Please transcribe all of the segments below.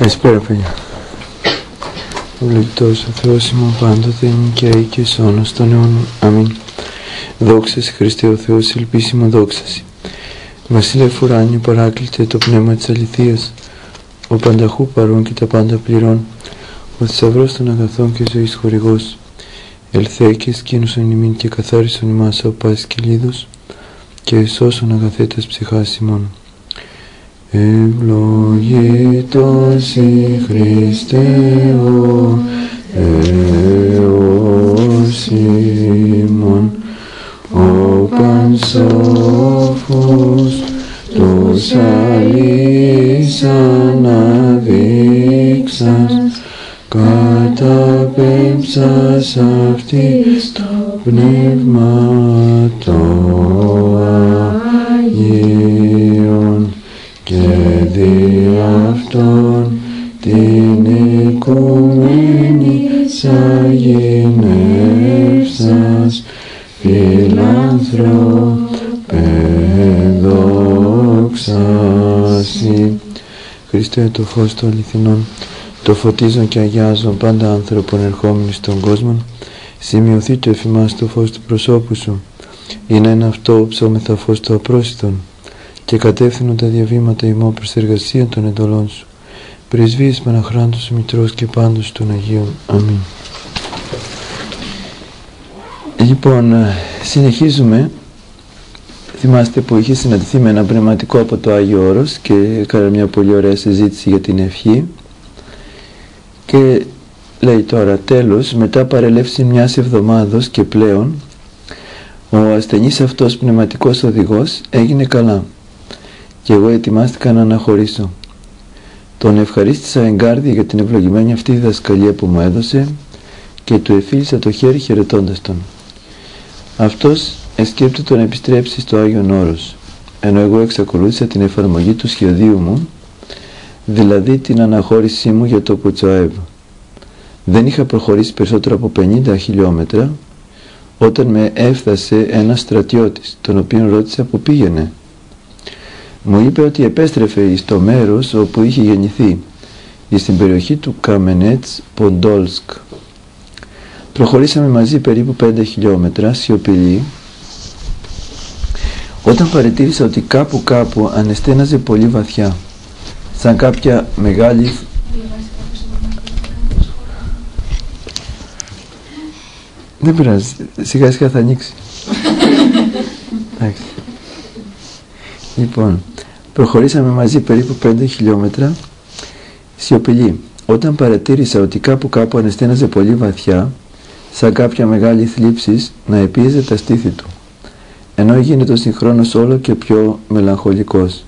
Καλησπέρα παιδιά. Ευλογητός ο Θεός ημών πάντοτε νικαίοι και εις αιώνας των αιώνων. Αμήν. Δόξα σε Χριστέ ο Θεός, ελπίσιμο δόξαση. Βασίλευ ουράνιου παράκλητε το πνεύμα της αληθείας, ο πανταχού παρών και τα πάντα πληρών, ο θησαυρός των αγαθών και ζωής χορηγός. Ελθέ και σκήνωσον ημίν και καθάρισον ημάς από πάσης κυλίδος και εσώσον αγαθέτας ψυχάς ημών. Ευλογητός η Χριστέ ο Θεός ημών, ο πανσόφος τους αλείς αναδείξας, καταπέμψας αυτής το πνεύμα το Αγίον και δι' αυτόν την οικουμένη αγινεύσας φιλάνθρωπε δόξασι. Χριστέ το φως των αληθινών, το φωτίζον και αγιάζον πάντα άνθρωπον ερχόμενοι στον κόσμο, σημειωθεί το εφημάς το φως του προσώπου σου, είναι ένα αυτό ψώμεθα φως το απρόσιτον, και κατεύθυνον τα διαβήματα ημών προς εργασία των εντολών σου. Πρεσβείες Παναχράντος Μητρός και πάντως των Αγίων. Αμήν. Λοιπόν, συνεχίζουμε. Θυμάστε που είχε συναντηθεί με ένα πνευματικό από το Άγιο Όρος και έκανε μια πολύ ωραία συζήτηση για την ευχή. Και λέει τώρα, τέλος, μετά παρελεύση μιας εβδομάδος και πλέον, ο ασθενής αυτός πνευματικός οδηγός έγινε καλά και εγώ ετοιμάστηκα να αναχωρήσω. Τον ευχαρίστησα εγκάρδια για την ευλογημένη αυτή διδασκαλία που μου έδωσε και του εφίλησα το χέρι χαιρετώντας τον. Αυτός εσκέπτεται να επιστρέψει στο Άγιον Όρος, ενώ εγώ εξακολούθησα την εφαρμογή του σχεδίου μου, δηλαδή την αναχώρησή μου για το Κουτσοέβ. Δεν είχα προχωρήσει περισσότερο από 50 χιλιόμετρα όταν με έφτασε ένας στρατιώτης, τον οποίον ρώτησα που πήγαινε. Μου είπε ότι επέστρεφε στο μέρος όπου είχε γεννηθεί, στην περιοχή του Καμενέτς Ποντόλσκ. Προχωρήσαμε μαζί περίπου 5 χιλιόμετρα σιωπηλοί, όταν παρατήρησα ότι κάπου ανεστέναζε πολύ βαθιά, σαν κάποια μεγάλη... Δεν πειράζει, σιγά σιγά θα ανοίξει. Εντάξει. Λοιπόν, προχωρήσαμε μαζί περίπου 5 χιλιόμετρα σιωπηλοί, όταν παρατήρησα ότι κάπου ανεστέναζε πολύ βαθιά, σαν κάποια μεγάλη θλίψη να επίεζε τα στήθη του, ενώ γίνεται συγχρόνως όλο και πιο μελαγχολικός.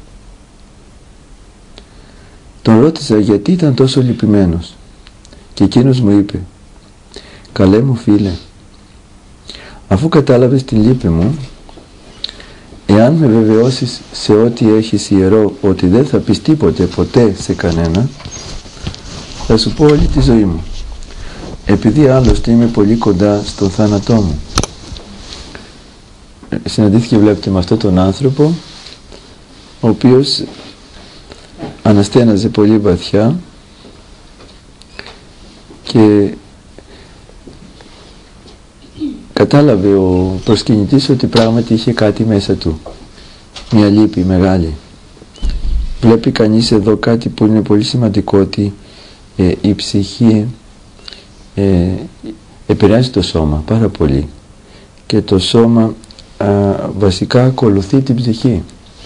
Τον ρώτησα γιατί ήταν τόσο λυπημένος και εκείνος μου είπε, «Καλέ μου φίλε, αφού κατάλαβες τη λύπη μου, εάν με βεβαιώσεις σε ό,τι έχεις ιερό ότι δεν θα πεις τίποτε ποτέ σε κανένα, θα σου πω όλη τη ζωή μου, επειδή άλλωστε είμαι πολύ κοντά στον θάνατό μου». Συναντήθηκε, βλέπετε, με αυτόν τον άνθρωπο ο οποίος αναστέναζε πολύ βαθιά και κατάλαβε ο προσκυνητής ότι πράγματι είχε κάτι μέσα του, μια λύπη μεγάλη. Βλέπει κανείς εδώ κάτι που είναι πολύ σημαντικό, ότι η ψυχή επηρεάζει το σώμα πάρα πολύ και το σώμα βασικά ακολουθεί την ψυχή,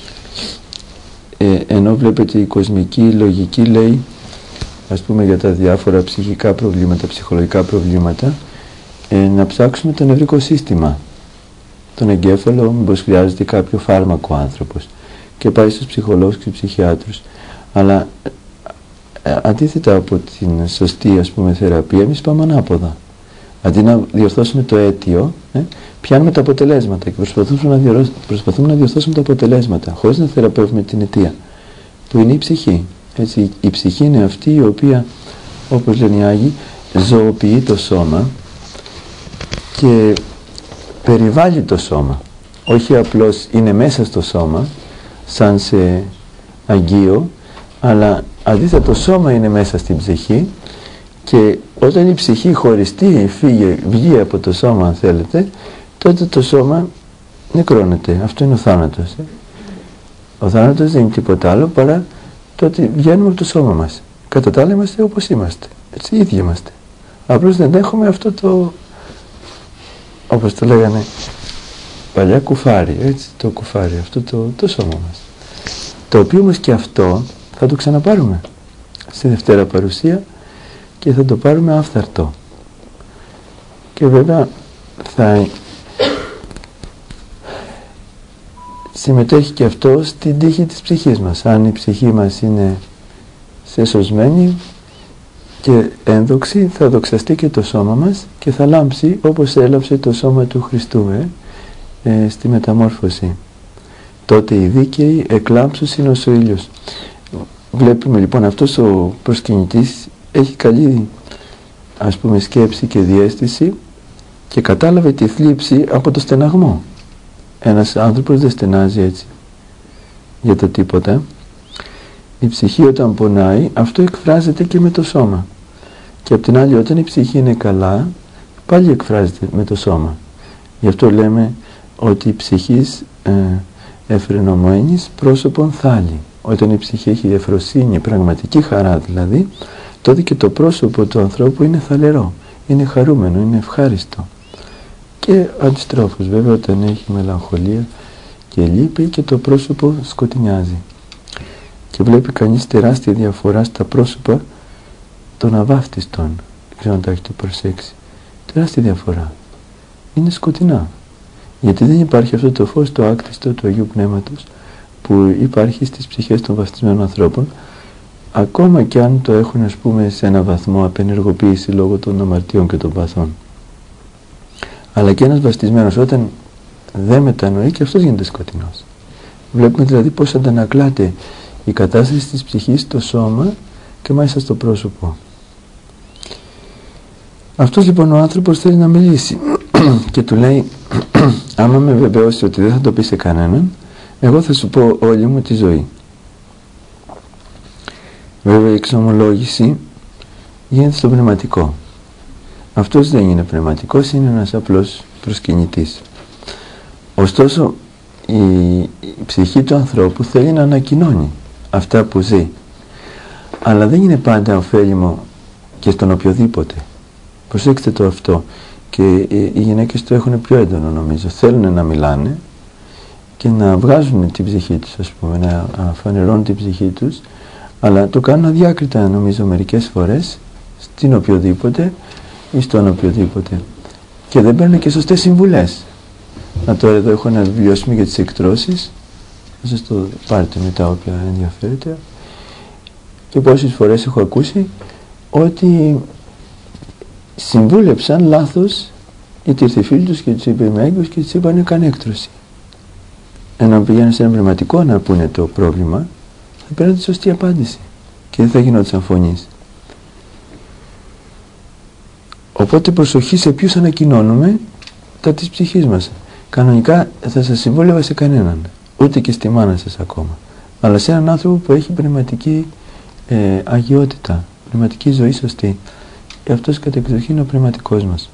ενώ βλέπετε η κοσμική λογική λέει, ας πούμε, για τα διάφορα ψυχικά προβλήματα, ψυχολογικά προβλήματα, να ψάξουμε το νευρικό σύστημα, τον εγκέφαλο, μήπως χρειάζεται κάποιο φάρμακο ο άνθρωπος, και πάει στους ψυχολόγους και ψυχιάτρους. Αλλά αντίθετα από την σωστή, ας πούμε, θεραπεία, εμείς πάμε ανάποδα. Αντί να διορθώσουμε το αίτιο, πιάνουμε τα αποτελέσματα και προσπαθούμε να διορθώσουμε τα αποτελέσματα, χωρίς να θεραπεύουμε την αιτία, που είναι η ψυχή. Έτσι, η ψυχή είναι αυτή η οποία, όπως λένε οι Άγιοι, ζωοποιεί το σώμα και περιβάλλει το σώμα. Όχι απλώς είναι μέσα στο σώμα, σαν σε αγγείο, αλλά Αντίθετα το σώμα είναι μέσα στην ψυχή και όταν η ψυχή χωριστεί, βγει από το σώμα αν θέλετε, τότε το σώμα νεκρώνεται. Αυτό είναι ο θάνατος. Ο θάνατος δεν είναι τίποτα άλλο παρά το ότι βγαίνουμε από το σώμα μας. Κατά τα άλλα είμαστε όπως είμαστε. Έτσι ίδιοι είμαστε. Απλώς δεν έχουμε αυτό το, όπως το λέγανε παλιά, κουφάρι. Έτσι, το κουφάρι, αυτό το σώμα μας. Το οποίο όμως και αυτό θα το ξαναπάρουμε στη Δευτέρα Παρουσία και θα το πάρουμε άφθαρτο. Και βέβαια θα συμμετέχει και αυτό στην τύχη της ψυχής μας. Αν η ψυχή μας είναι σεσωσμένη και ένδοξη, θα δοξαστεί και το σώμα μας και θα λάμψει όπως έλαψε το σώμα του Χριστού στη μεταμόρφωση. Τότε οι δίκαιοι εκλάμψουσιν ως ο ήλιος. Βλέπουμε λοιπόν αυτός ο προσκυνητής έχει καλή, ας πούμε, σκέψη και διαίσθηση και κατάλαβε τη θλίψη από το στεναγμό. Ένας άνθρωπος δεν στενάζει έτσι για το τίποτα. Η ψυχή όταν πονάει, αυτό εκφράζεται και με το σώμα. Και απ' την άλλη, όταν η ψυχή είναι καλά, πάλι εκφράζεται με το σώμα. Γι' αυτό λέμε ότι η ψυχής εφρενωμένης πρόσωπον θάλει. Όταν η ψυχή έχει εφροσύνη, πραγματική χαρά δηλαδή, τότε και το πρόσωπο του ανθρώπου είναι θαλερό, είναι χαρούμενο, είναι ευχάριστο. Και αντιστρόφως βέβαια, όταν έχει μελαγχολία και λύπη, και το πρόσωπο σκοτεινιάζει. Και βλέπει κανείς τεράστια διαφορά στα πρόσωπα των αβάφτιστων. Δεν ξέρω αν τα έχετε προσέξει. Τεράστια διαφορά. Είναι σκοτεινά. Γιατί δεν υπάρχει αυτό το φως το άκτιστο του Αγίου Πνεύματος που υπάρχει στις ψυχές των βαφτισμένων ανθρώπων, ακόμα και αν το έχουν, ας πούμε, σε ένα βαθμό απενεργοποίηση λόγω των αμαρτίων και των παθών. Αλλά και ένας βαφτισμένος όταν δεν μετανοεί, και αυτός γίνεται σκοτεινός. Βλέπουμε δηλαδή πώς αντανακλάται η κατάσταση της ψυχής στο σώμα και μάλιστα στο πρόσωπο. Αυτός λοιπόν ο άνθρωπος θέλει να μιλήσει και του λέει άμα με βεβαιώσει ότι δεν θα το πει σε κανέναν, εγώ θα σου πω όλη μου τη ζωή. Βέβαια η εξομολόγηση γίνεται στο πνευματικό. Αυτός δεν είναι πνευματικός, είναι ένας απλός προσκυνητής. Ωστόσο η ψυχή του ανθρώπου θέλει να ανακοινώνει αυτά που ζει, αλλά δεν είναι πάντα ωφέλιμο και στον οποιοδήποτε. Προσέξτε το αυτό. Και οι γυναίκες το έχουν πιο έντονο νομίζω. Θέλουν να μιλάνε και να βγάζουν την ψυχή τους, ας πούμε, να φανερώνουν την ψυχή τους, αλλά το κάνουν αδιάκριτα νομίζω μερικές φορές στην οποιοδήποτε ή στον οποιοδήποτε. Και δεν παίρνουν και σωστές συμβουλές. Να τώρα εδώ έχω ένα βιβλιοσύμι για τις εκτρώσεις, θα σας το πάρετε μετά όποια ενδιαφέρεται. Και πόσες φορές έχω ακούσει ότι συμβούλεψαν λάθος οι τυρθυφίλοι τους και τους είπε είμαι έγκυος και τους είπαν κάνε έκτρωση. Ενώ πηγαίνουν σε ένα πνευματικό να πούνε το πρόβλημα, θα παίρνουν τη σωστή απάντηση και δεν θα γινόντουσαν φωνής. Οπότε προσοχή σε ποιους ανακοινώνουμε τα της ψυχής μας. Κανονικά θα σας συμβούλευα σε κανέναν, ούτε και στη μάνα σας ακόμα, αλλά σε έναν άνθρωπο που έχει πνευματική αγιότητα, πνευματική ζωή σωστή. Και αυτός κατ' εξοχήν είναι ο πνευματικός μας.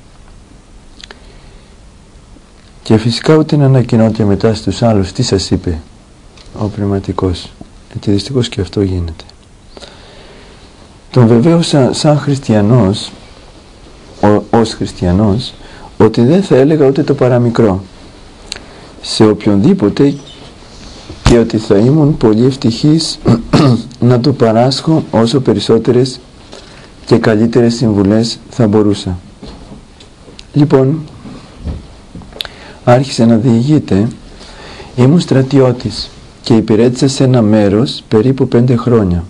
Και φυσικά ούτε να ανακοινώτε μετά στους άλλους τι σας είπε ο πνευματικός, γιατί δυστυχώς και αυτό γίνεται. Τον βεβαίωσα σαν χριστιανός, ως χριστιανός, ότι δεν θα έλεγα ούτε το παραμικρό σε οποιονδήποτε και ότι θα ήμουν πολύ ευτυχής να του παράσχω όσο περισσότερες και καλύτερες συμβουλές θα μπορούσα. Λοιπόν, άρχισε να διηγείται. Ήμουν στρατιώτης και υπηρέτησα σε ένα μέρος περίπου 5 χρόνια.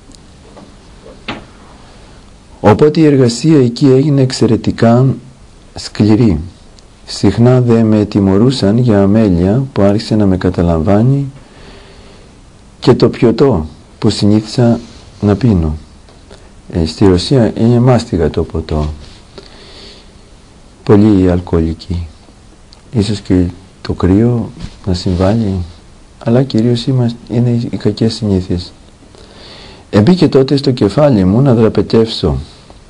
Οπότε η εργασία εκεί έγινε εξαιρετικά σκληρή. Συχνά δε με τιμωρούσαν για αμέλεια που άρχισε να με καταλαμβάνει και το πιωτό που συνήθισα να πίνω. Στη Ρωσία είναι μάστιγα το ποτό, πολύ αλκοολική. Ίσως και το κρύο να συμβάλλει, αλλά κυρίως είναι οι κακές συνήθειες. Εμπήκε τότε στο κεφάλι μου να δραπετεύσω.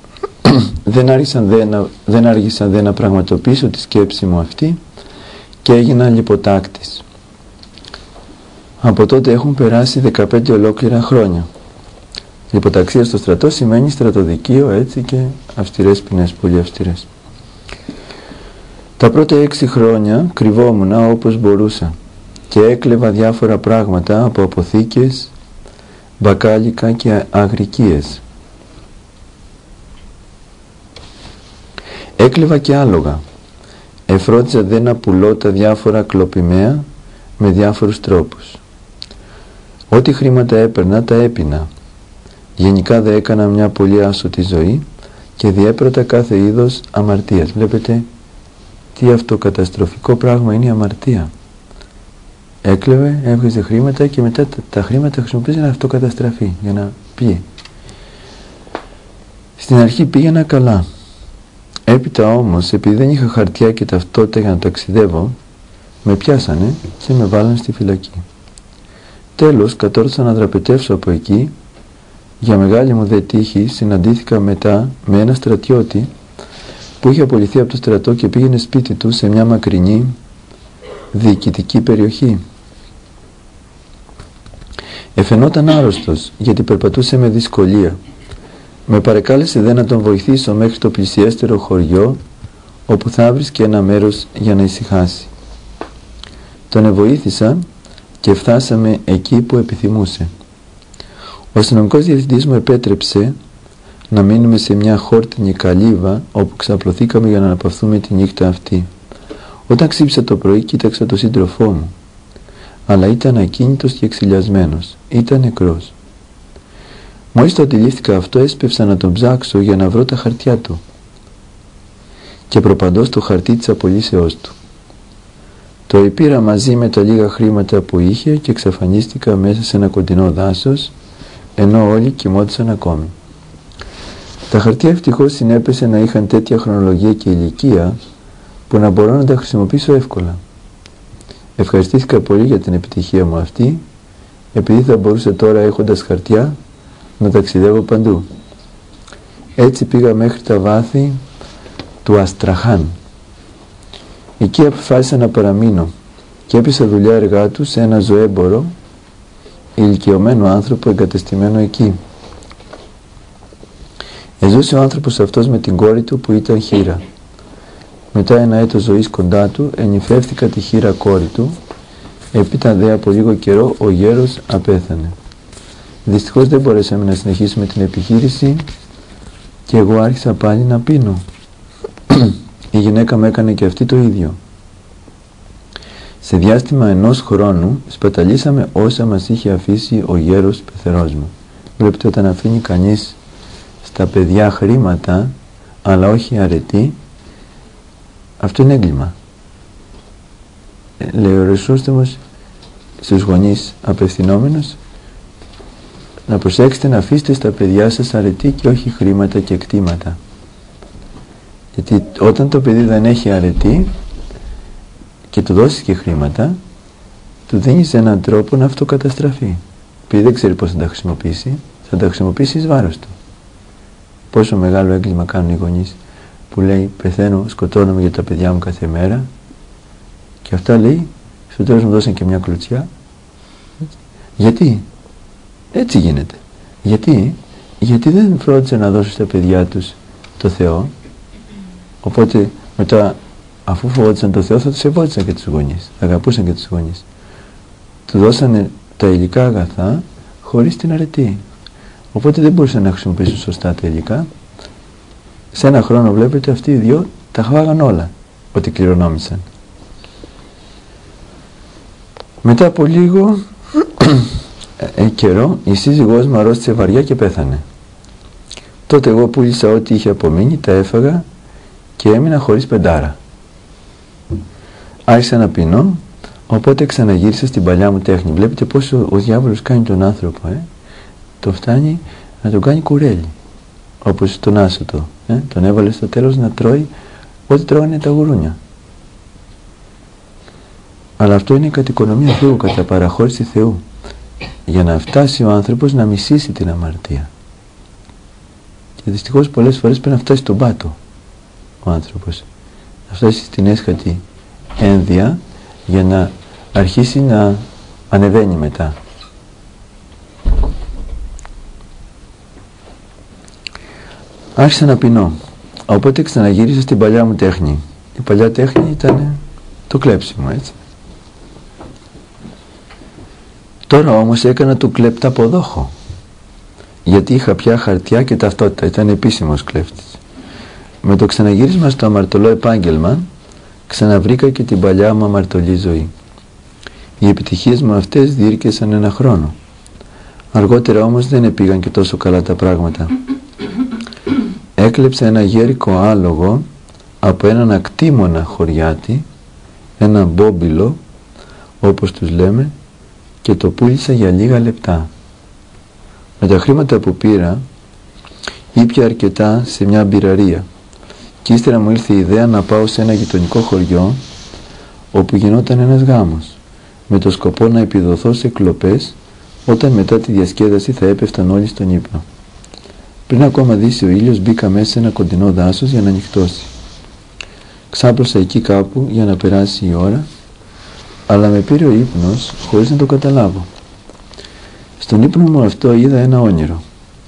Δεν άργησα δε να πραγματοποιήσω τη σκέψη μου αυτή και έγινα λιποτάκτης. Από τότε έχουν περάσει 15 ολόκληρα χρόνια. Λιποταξία στο στρατό σημαίνει στρατοδικείο, έτσι, και αυστηρές ποινές, πολύ αυστηρές. Τα πρώτα 6 χρόνια κρυβόμουνα όπως μπορούσα και έκλεβα διάφορα πράγματα από αποθήκες, μπακάλικα και αγρικίες. Έκλεβα και άλογα. Εφρόντιζα δε να πουλώ τα διάφορα κλοπημαία με διάφορους τρόπους. Ό,τι χρήματα έπαιρνα τα έπινα. Γενικά δε έκανα μια πολύ άσωτη ζωή και διέπρωτα κάθε είδος αμαρτίας. Βλέπετε τι αυτοκαταστροφικό πράγμα είναι η αμαρτία. Έκλεβε, έβγαζε χρήματα και μετά τα χρήματα χρησιμοποίησε να αυτοκαταστραφεί, για να πιει. Στην αρχή πήγαινα καλά. Έπειτα όμως, επειδή δεν είχα χαρτιά και ταυτότητα για να ταξιδεύω, με πιάσανε και με βάλανε στη φυλακή. Τέλος, κατόρθωσα να δραπετεύσω από εκεί. Για μεγάλη μου δε τύχη, συναντήθηκα μετά με ένα στρατιώτη που είχε απολυθεί από το στρατό και πήγαινε σπίτι του σε μια μακρινή διοικητική περιοχή. Εφαινόταν άρρωστος, γιατί περπατούσε με δυσκολία. Με παρεκάλεσε δε να τον βοηθήσω μέχρι το πλησιέστερο χωριό, όπου θα βρίσκε ένα μέρος για να ησυχάσει. Τον εβοήθησα και φτάσαμε εκεί που επιθυμούσε. Ο αστυνομικός διευθυντής μου επέτρεψε να μείνουμε σε μια χόρτινη καλύβα, όπου ξαπλωθήκαμε για να αναπαυθούμε τη νύχτα αυτή. Όταν ξύπνησα το πρωί, κοίταξα τον σύντροφό μου, αλλά ήταν ακίνητος και εξηλιασμένος. Ήταν νεκρός. Μόλις το αντιλήφθηκα αυτό, έσπευσα να τον ψάξω για να βρω τα χαρτιά του και προπαντώ στο χαρτί της απολύσεώς του. Το επήρα μαζί με τα λίγα χρήματα που είχε και εξαφανίστηκα μέσα σε ένα κοντινό δάσος, ενώ όλοι κοιμόντουσαν ακόμη. Τα χαρτιά ευτυχώς συνέπεσε να είχαν τέτοια χρονολογία και ηλικία που να μπορώ να τα χρησιμοποιήσω εύκολα. Ευχαριστήθηκα πολύ για την επιτυχία μου αυτή, επειδή θα μπορούσα τώρα, έχοντας χαρτιά, να ταξιδεύω παντού. Έτσι πήγα μέχρι τα βάθη του Αστραχάν. Εκεί αποφάσισα να παραμείνω και έπεισα δουλειά εργά του σε ένα ζωέμπορο, ηλικιωμένο άνθρωπο εγκατεστημένο εκεί. Εζούσε ο άνθρωπος αυτός με την κόρη του που ήταν χήρα. Μετά ένα έτος ζωής κοντά του, ενυφεύθηκα τη χήρα κόρη του. Έπειτα δε από λίγο καιρό ο γέρος απέθανε. Δυστυχώς δεν μπορέσαμε να συνεχίσουμε την επιχείρηση και εγώ άρχισα πάλι να πίνω. Η γυναίκα μου έκανε και αυτή το ίδιο. Σε διάστημα 1 χρόνου σπαταλήσαμε όσα μας είχε αφήσει ο γέρος πεθερός μου. Βλέπετε, όταν αφήνει κανείς στα παιδιά χρήματα αλλά όχι αρετή, αυτό είναι έγκλημα. Λέει ο Ρεσόστομος στους γονείς απευθυνόμενος, να προσέξετε να αφήσετε στα παιδιά σας αρετή και όχι χρήματα και κτήματα. Γιατί όταν το παιδί δεν έχει αρετή και του δώσεις και χρήματα, του δίνεις έναν τρόπο να αυτοκαταστραφεί. Επειδή δεν ξέρει πώς θα τα χρησιμοποιήσει, θα τα χρησιμοποιήσει εις βάρος του. Πόσο μεγάλο έγκλημα κάνουν οι γονείς που λέει πεθαίνω, σκοτώνομαι για τα παιδιά μου κάθε μέρα, και αυτά λέει στο τέλος μου δώσαν και μια κλωτσιά. Γιατί? Έτσι γίνεται. Γιατί δεν φρόντισαν να δώσουν στα παιδιά τους το Θεό, οπότε μετά, αφού φοβόντουσαν το Θεό, θα τους σεβόντουσαν και τους γονείς, θα αγαπούσαν και τους γονείς. Του δώσανε τα υλικά αγαθά χωρίς την αρετή, οπότε δεν μπορούσαν να χρησιμοποιήσουν σωστά τα υλικά. Σε ένα χρόνο βλέπετε αυτοί οι δυο τα χάγαν όλα ό,τι κληρονόμησαν. Μετά από λίγο καιρό η σύζυγός μου αρρώστησε βαριά και πέθανε. Τότε εγώ πούλησα ό,τι είχε απομείνει, τα έφαγα και έμεινα χωρίς πεντάρα. Άρχισα να πεινώ, οπότε ξαναγύρισα στην παλιά μου τέχνη. Βλέπετε πόσο ο διάβολος κάνει τον άνθρωπο, το φτάνει να τον κάνει κουρέλι, όπως τον άσωτο, τον έβαλε στο τέλος να τρώει ό,τι τρώγανε τα γουρούνια. Αλλά αυτό είναι κατ' οικονομία Θεού, κατά παραχώρηση Θεού. για να φτάσει ο άνθρωπος να μισήσει την αμαρτία. Και δυστυχώς πολλές φορές πρέπει να φτάσει στον πάτο ο άνθρωπος, να φτάσει στην έσχατη ένδια για να αρχίσει να ανεβαίνει μετά. Άρχισα να πεινώ, οπότε ξαναγύρισα στην παλιά μου τέχνη. Η παλιά τέχνη ήταν το κλέψιμο, έτσι. Τώρα όμως έκανα το κλεπταποδόχο, γιατί είχα πια χαρτιά και ταυτότητα, ήταν επίσημος κλέφτης. Με το ξαναγύρισμα στο αμαρτωλό επάγγελμα ξαναβρήκα και την παλιά μου αμαρτωλή ζωή. Οι επιτυχίες μου αυτές διήρκεσαν ένα χρόνο. Αργότερα όμως δεν επήγαν και τόσο καλά τα πράγματα. Έκλεψα ένα γέρικο άλογο από έναν ακτήμονα χωριάτη, ένα μπόμπιλο όπως τους λέμε, και το πούλησα για λίγα λεπτά. Με τα χρήματα που πήρα ήπια αρκετά σε μια μπειραρία και ύστερα μου ήρθε η ιδέα να πάω σε ένα γειτονικό χωριό όπου γινόταν ένας γάμος, με το σκοπό να επιδοθώ σε κλοπές όταν μετά τη διασκέδαση θα έπεφταν όλοι στον ύπνο. Πριν ακόμα δύσει ο ήλιος μπήκα μέσα σε ένα κοντινό δάσος για να νυχτώσει. Ξάπλωσα εκεί κάπου για να περάσει η ώρα, αλλά με πήρε ο ύπνος χωρίς να το καταλάβω. Στον ύπνο μου αυτό είδα ένα όνειρο.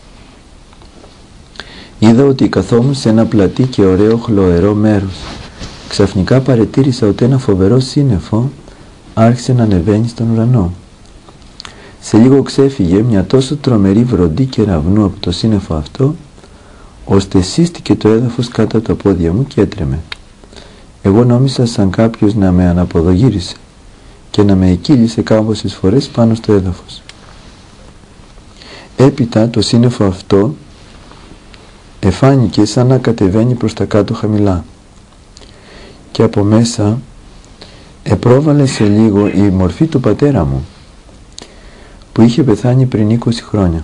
Είδα ότι καθόμουν σε ένα πλατή και ωραίο χλωερό μέρος. Ξαφνικά παρετήρησα ότι ένα φοβερό σύννεφο άρχισε να ανεβαίνει στον ουρανό. Σε λίγο ξέφυγε μια τόσο τρομερή βροντή κεραυνού από το σύννεφο αυτό, ώστε σύστηκε το έδαφος κάτω από τα πόδια μου και έτρεμε. Εγώ νόμισα σαν κάποιος να με αναποδογύρισε και να με εκύλισε κάμποσες φορές πάνω στο έδαφος. Έπειτα το σύννεφο αυτό εφάνηκε σαν να κατεβαίνει προς τα κάτω χαμηλά και από μέσα επρόβαλε σε λίγο η μορφή του πατέρα μου που είχε πεθάνει πριν 20 χρόνια.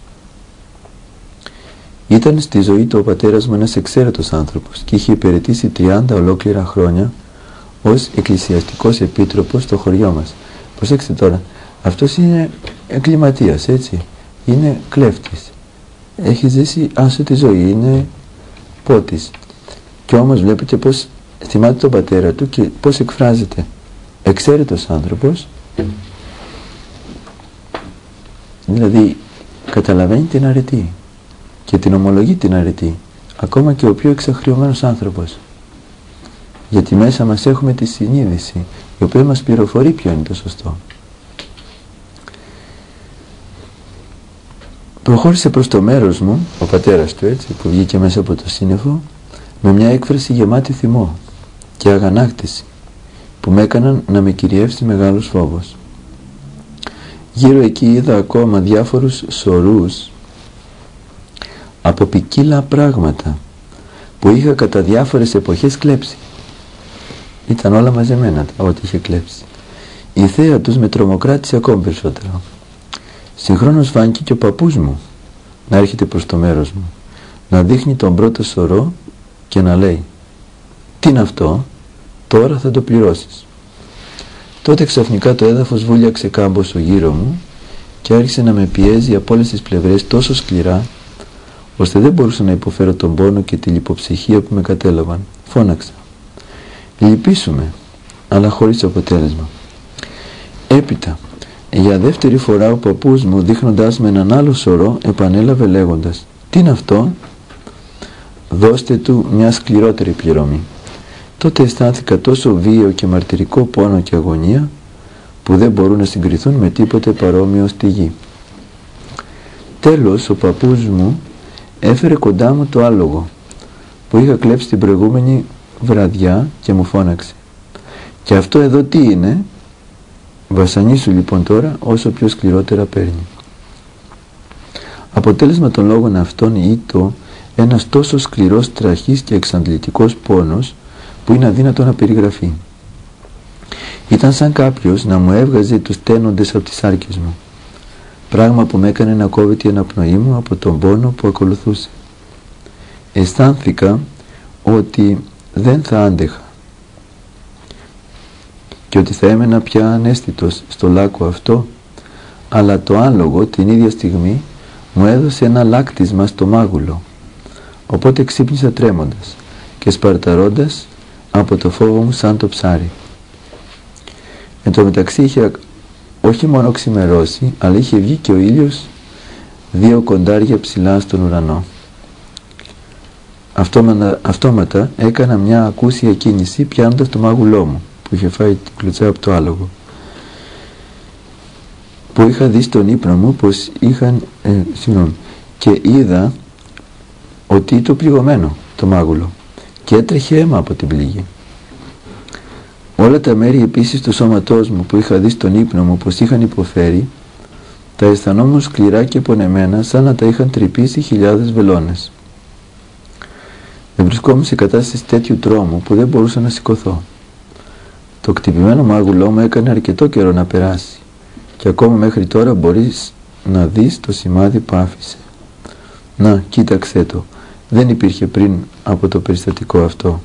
Ήταν στη ζωή του ο πατέρας μου ένας εξαίρετος άνθρωπος και είχε υπηρετήσει 30 ολόκληρα χρόνια ως εκκλησιαστικός επίτροπος στο χωριό μας. Προσέξτε τώρα, αυτός είναι εγκληματίας, έτσι, είναι κλέφτης, έχει ζήσει άσωτη ζωή, είναι πότης, και όμως βλέπετε πως θυμάται τον πατέρα του και πως εκφράζεται. Εξαίρετος άνθρωπος, δηλαδή καταλαβαίνει την αρετή και την ομολογεί την αρετή, ακόμα και ο πιο εξαχρειωμένος άνθρωπος, γιατί μέσα μας έχουμε τη συνείδηση η οποία μας πληροφορεί ποιο είναι το σωστό. Προχώρησε προς το μέρος μου ο πατέρας του, έτσι, που βγήκε μέσα από το σύννεφο, με μια έκφραση γεμάτη θυμό και αγανάκτηση που με έκαναν να με κυριεύσει μεγάλος φόβος. Γύρω εκεί είδα ακόμα διάφορους σωρούς από ποικίλα πράγματα που είχα κατά διάφορες εποχές κλέψει. Ήταν όλα μαζεμένα ό,τι είχε κλέψει. Η θέα τους με τρομοκράτησε ακόμη περισσότερο. Συγχρόνως φάνηκε και ο παππούς μου να έρχεται προς το μέρος μου, να δείχνει τον πρώτο σωρό και να λέει «Τι είναι αυτό, τώρα θα το πληρώσεις». Τότε ξαφνικά το έδαφος βούλιαξε κάμποσο γύρω μου και άρχισε να με πιέζει από όλες τις πλευρές τόσο σκληρά, ώστε δεν μπορούσα να υποφέρω τον πόνο και τη λιποψυχία που με κατέλαβαν. Φώναξα «Λυπήσουμε», αλλά χωρίς αποτέλεσμα. Έπειτα, για δεύτερη φορά ο παππούς μου, δείχνοντάς με έναν άλλο σωρό, επανέλαβε λέγοντας «Τι είναι αυτό, δώστε του μια σκληρότερη πληρωμή». Τότε αισθάνθηκα τόσο βίαιο και μαρτυρικό πόνο και αγωνία που δεν μπορούν να συγκριθούν με τίποτε παρόμοιο στη γη. Τέλος, ο παππούς μου έφερε κοντά μου το άλογο που είχα κλέψει την προηγούμενη βραδιά και μου φώναξε «Και αυτό εδώ τι είναι?» «Βασανίσου λοιπόν τώρα όσο πιο σκληρότερα παίρνει». Αποτέλεσμα των λόγων αυτών ήτο ένας τόσο σκληρός τραχής και εξαντλητικός πόνος που είναι αδύνατο να περιγραφεί. Ήταν σαν κάποιος να μου έβγαζε τους τένοντες από τις άρκες μου, πράγμα που με έκανε να κόβει την αναπνοή μου από τον πόνο που ακολουθούσε. Αισθάνθηκα ότι δεν θα άντεχα και ότι θα έμενα πια αναίσθητος στο λάκκο αυτό, αλλά το άλογο την ίδια στιγμή μου έδωσε ένα λάκτισμα στο μάγουλο. Οπότε ξύπνησα τρέμοντας και σπαρταρώντας από το φόβο μου σαν το ψάρι. Εν τω μεταξύ είχε όχι μόνο ξημερώσει, αλλά είχε βγει και ο ήλιος 2 κοντάρια ψηλά στον ουρανό. Αυτόματα έκανα μια ακούσια κίνηση πιάνοντας το μάγουλό μου που είχε φάει την κλωτσιά από το άλογο, που είχα δει στον ύπνο μου πως είχαν και είδα ότι το πληγωμένο το μάγουλο και έτρεχε αίμα από την πληγή. Όλα τα μέρη επίσης του σώματός μου που είχα δει στον ύπνο μου πως είχαν υποφέρει, τα αισθανόμουν σκληρά και πονεμένα σαν να τα είχαν τρυπήσει χιλιάδες βελόνες. Βρισκόμουν σε κατάσταση τέτοιου τρόμου που δεν μπορούσα να σηκωθώ. Το κτυπημένο μάγουλό μου έκανε αρκετό καιρό να περάσει και ακόμα μέχρι τώρα μπορείς να δεις το σημάδι που άφησε. Να, κοίταξέ το. Δεν υπήρχε πριν από το περιστατικό αυτό.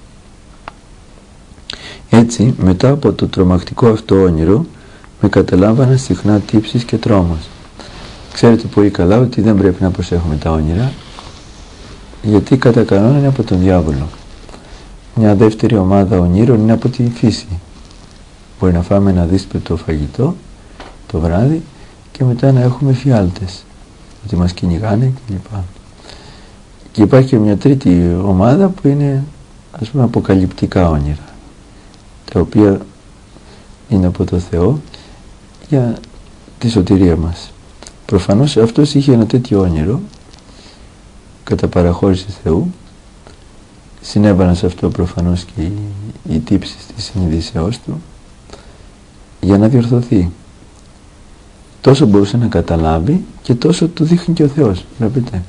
Έτσι, μετά από το τρομακτικό αυτό όνειρο, με καταλάμβαναν συχνά τύψεις και τρόμος. Ξέρετε πολύ καλά ότι δεν πρέπει να προσέχουμε τα όνειρα, γιατί κατά κανόνα είναι από τον διάβολο. Μια δεύτερη ομάδα ονείρων είναι από τη φύση. Μπορεί να φάμε ένα δύσπεπτο φαγητό το βράδυ και μετά να έχουμε φιάλτες, ότι μας κυνηγάνε κλπ. Και υπάρχει και μια τρίτη ομάδα που είναι, ας πούμε, αποκαλυπτικά όνειρα, τα οποία είναι από το Θεό για τη σωτηρία μας. Προφανώς αυτός είχε ένα τέτοιο όνειρο κατά παραχώρηση Θεού. Συνέβαιναν σε αυτό προφανώς και οι τύψεις της συνειδήσεώς του για να διορθωθεί. Τόσο μπορούσε να καταλάβει και τόσο του δείχνει και ο Θεός. Βλέπετε,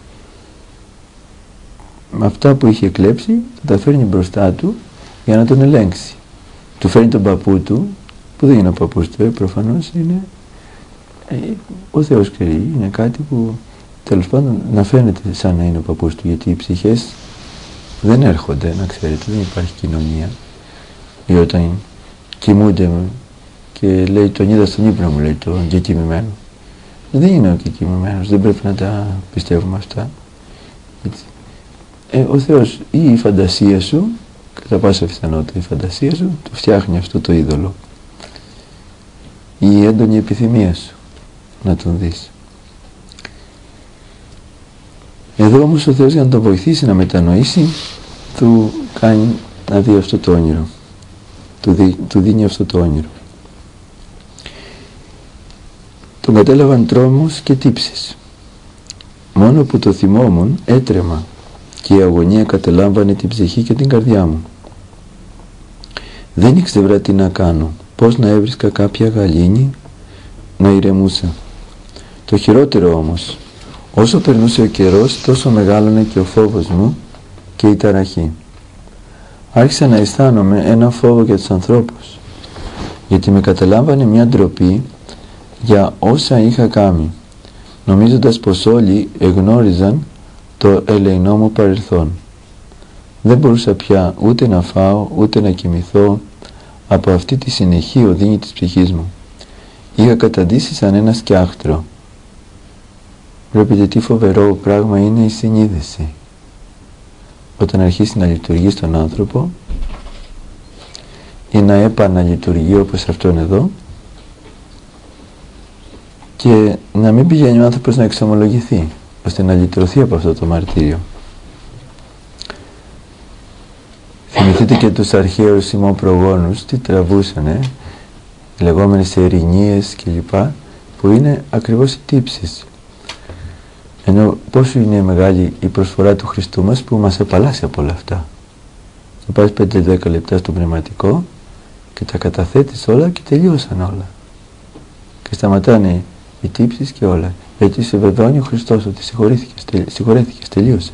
με αυτά που είχε κλέψει τα φέρνει μπροστά του για να τον ελέγξει. Του φέρνει τον παππού του, που δεν είναι ο παππούς του, προφανώς είναι ο Θεός ξέρει, είναι κάτι που τέλος πάντων να φαίνεται σαν να είναι ο παππούς του, γιατί οι ψυχές δεν έρχονται, να ξέρετε, δεν υπάρχει κοινωνία. Ή όταν κοιμούνται και λέει τον είδα στον ύπνο μου, λέει τον κεκοιμημένο. Δεν είναι ο κεκοιμημένος, δεν πρέπει να τα πιστεύουμε αυτά. Έτσι. Ο Θεός ή η φαντασία σου, κατά πάσα πιθανότητα η φαντασία σου, το φτιάχνει αυτό το είδωλο. Ή η έντονη επιθυμία σου να τον δεις. Εδώ όμως ο Θεός, για να τον βοηθήσει να μετανοήσει, του κάνει να δει αυτό το όνειρο. Του δίνει αυτό το όνειρο. Τον κατέλαβαν τρόμος και τύψεις. Μόνο που το θυμόμουν έτρεμα και η αγωνία κατελάμβανε την ψυχή και την καρδιά μου. Δεν ήξερα τι να κάνω, πώς να έβρισκα κάποια γαλήνη να ηρεμούσα. Το χειρότερο όμως, όσο περνούσε ο καιρός, τόσο μεγάλωνε και ο φόβος μου και η ταραχή. Άρχισα να αισθάνομαι ένα φόβο για τους ανθρώπους, γιατί με καταλάμβανε μια ντροπή για όσα είχα κάνει, νομίζοντας πως όλοι εγνώριζαν το ελεεινό μου παρελθόν. Δεν μπορούσα πια ούτε να φάω, ούτε να κοιμηθώ από αυτή τη συνεχή οδύνη της ψυχής μου. Είχα καταντήσει σαν ένα σκιάχτρο. Βλέπετε τι φοβερό πράγμα είναι η συνείδηση. Όταν αρχίσει να λειτουργεί στον άνθρωπο ή να επαναλειτουργεί όπως αυτόν εδώ, και να μην πηγαίνει ο άνθρωπος να εξομολογηθεί, ώστε να λυτρωθεί από αυτό το μαρτύριο. Θυμηθείτε και τους αρχαίους ημών-προγόνους, τι τραβούσανε, οι λεγόμενες ερηνίες κλπ, που είναι ακριβώς οι τύψεις. Ενώ πόσο είναι μεγάλη η προσφορά του Χριστού μας που μας επαλλάσσει από όλα αυτά. Θα πάρεις 5-10 λεπτά στο πνευματικό και τα καταθέτεις όλα και τελείωσαν όλα. Και σταματάνε οι τύψεις και όλα. Γιατί σε βεβαιώνει ο Χριστός ότι συγχωρέθηκες, τελείωσε.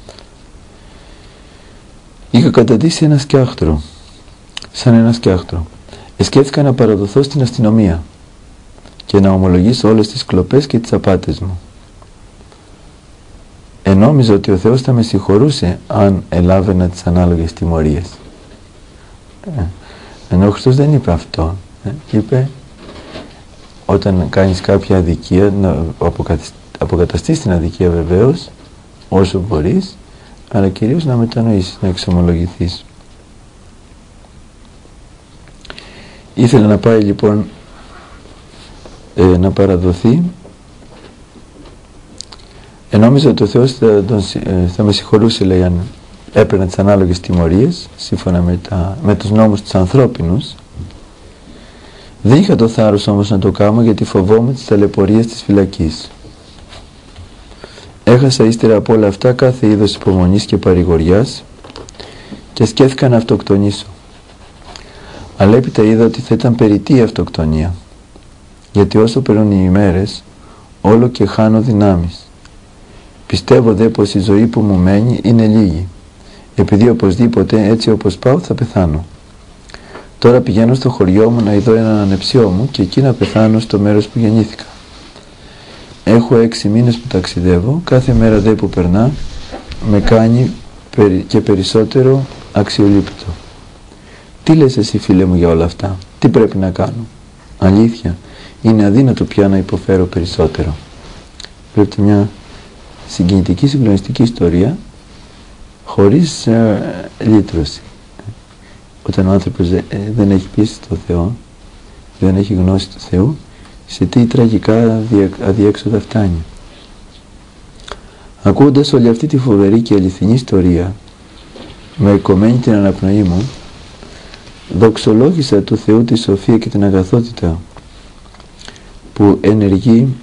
Είχα καταντήσει ένα σκιάχτρο, σαν ένα σκιάχτρο. Σκέφτηκα να παραδοθώ στην αστυνομία και να ομολογήσω όλες τις κλοπές και τις απάτες μου. Νόμιζα ότι ο Θεός θα με συγχωρούσε αν ελάβαινα τις ανάλογες τιμωρίες. Ενώ ο Χριστός δεν είπε αυτό. Είπε όταν κάνεις κάποια αδικία, να αποκαταστήσεις την αδικία βεβαίως, όσο μπορείς, αλλά κυρίως να μετανοήσεις, να εξομολογηθείς. Ήθελε να πάει λοιπόν να παραδοθεί. Νόμιζα ότι ο Θεός θα με συγχωρούσε, λέει, αν έπαιρνα τις ανάλογες τιμωρίες σύμφωνα με τους νόμους τους ανθρώπινους. Δεν είχα το θάρρος όμως να το κάνω, γιατί φοβόμουν τις ταλαιπωρίες της φυλακής. Έχασα ύστερα από όλα αυτά κάθε είδος υπομονής και παρηγοριάς και σκέφτηκα να αυτοκτονήσω. Αλλά έπειτα είδα ότι θα ήταν περιττή η αυτοκτονία, γιατί όσο περνούν οι ημέρες όλο και χάνω δυνάμεις. Πιστεύω δε πως η ζωή που μου μένει είναι λίγη, επειδή οπωσδήποτε έτσι όπως πάω θα πεθάνω. Τώρα πηγαίνω στο χωριό μου να ειδώ έναν ανεψιό μου και εκεί να πεθάνω στο μέρος που γεννήθηκα. Έχω 6 μήνες που ταξιδεύω, κάθε μέρα δε που περνά με κάνει και περισσότερο αξιολύπητο. Τι λες εσύ, φίλε μου, για όλα αυτά? Τι πρέπει να κάνω? Αλήθεια, είναι αδύνατο πια να υποφέρω περισσότερο. Πρέπει μια συγκινητική, συγκλονιστική ιστορία, χωρίς λύτρωση. Όταν ο άνθρωπος δεν έχει πίστη στο Θεό, δεν έχει γνώση του Θεού, σε τι τραγικά αδιέξοδα φτάνει. Ακούγοντας όλη αυτή τη φοβερή και αληθινή ιστορία, με κομμένη την αναπνοή μου, δοξολόγησα του Θεού τη σοφία και την αγαθότητα που ενεργεί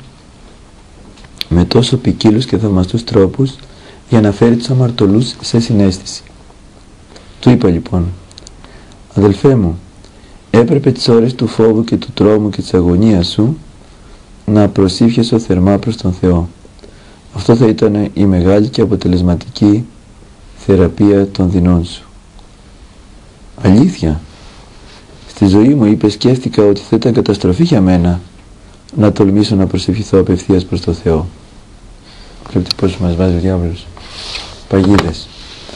με τόσο ποικίλους και θαυμαστούς τρόπους για να φέρει τους αμαρτωλούς σε συναίσθηση. Του είπα λοιπόν: αδελφέ μου, έπρεπε τις ώρες του φόβου και του τρόμου και της αγωνίας σου να προσήφιεσαι θερμά προς τον Θεό. Αυτό θα ήταν η μεγάλη και αποτελεσματική θεραπεία των δεινών σου. Αλήθεια, στη ζωή μου, είπε, σκέφτηκα ότι θα ήταν καταστροφή για μένα να τολμήσω να προσευχηθώ απευθείας προς τον Θεό. Βλέπετε πόσο μας βάζει ο διάβολος παγίδες.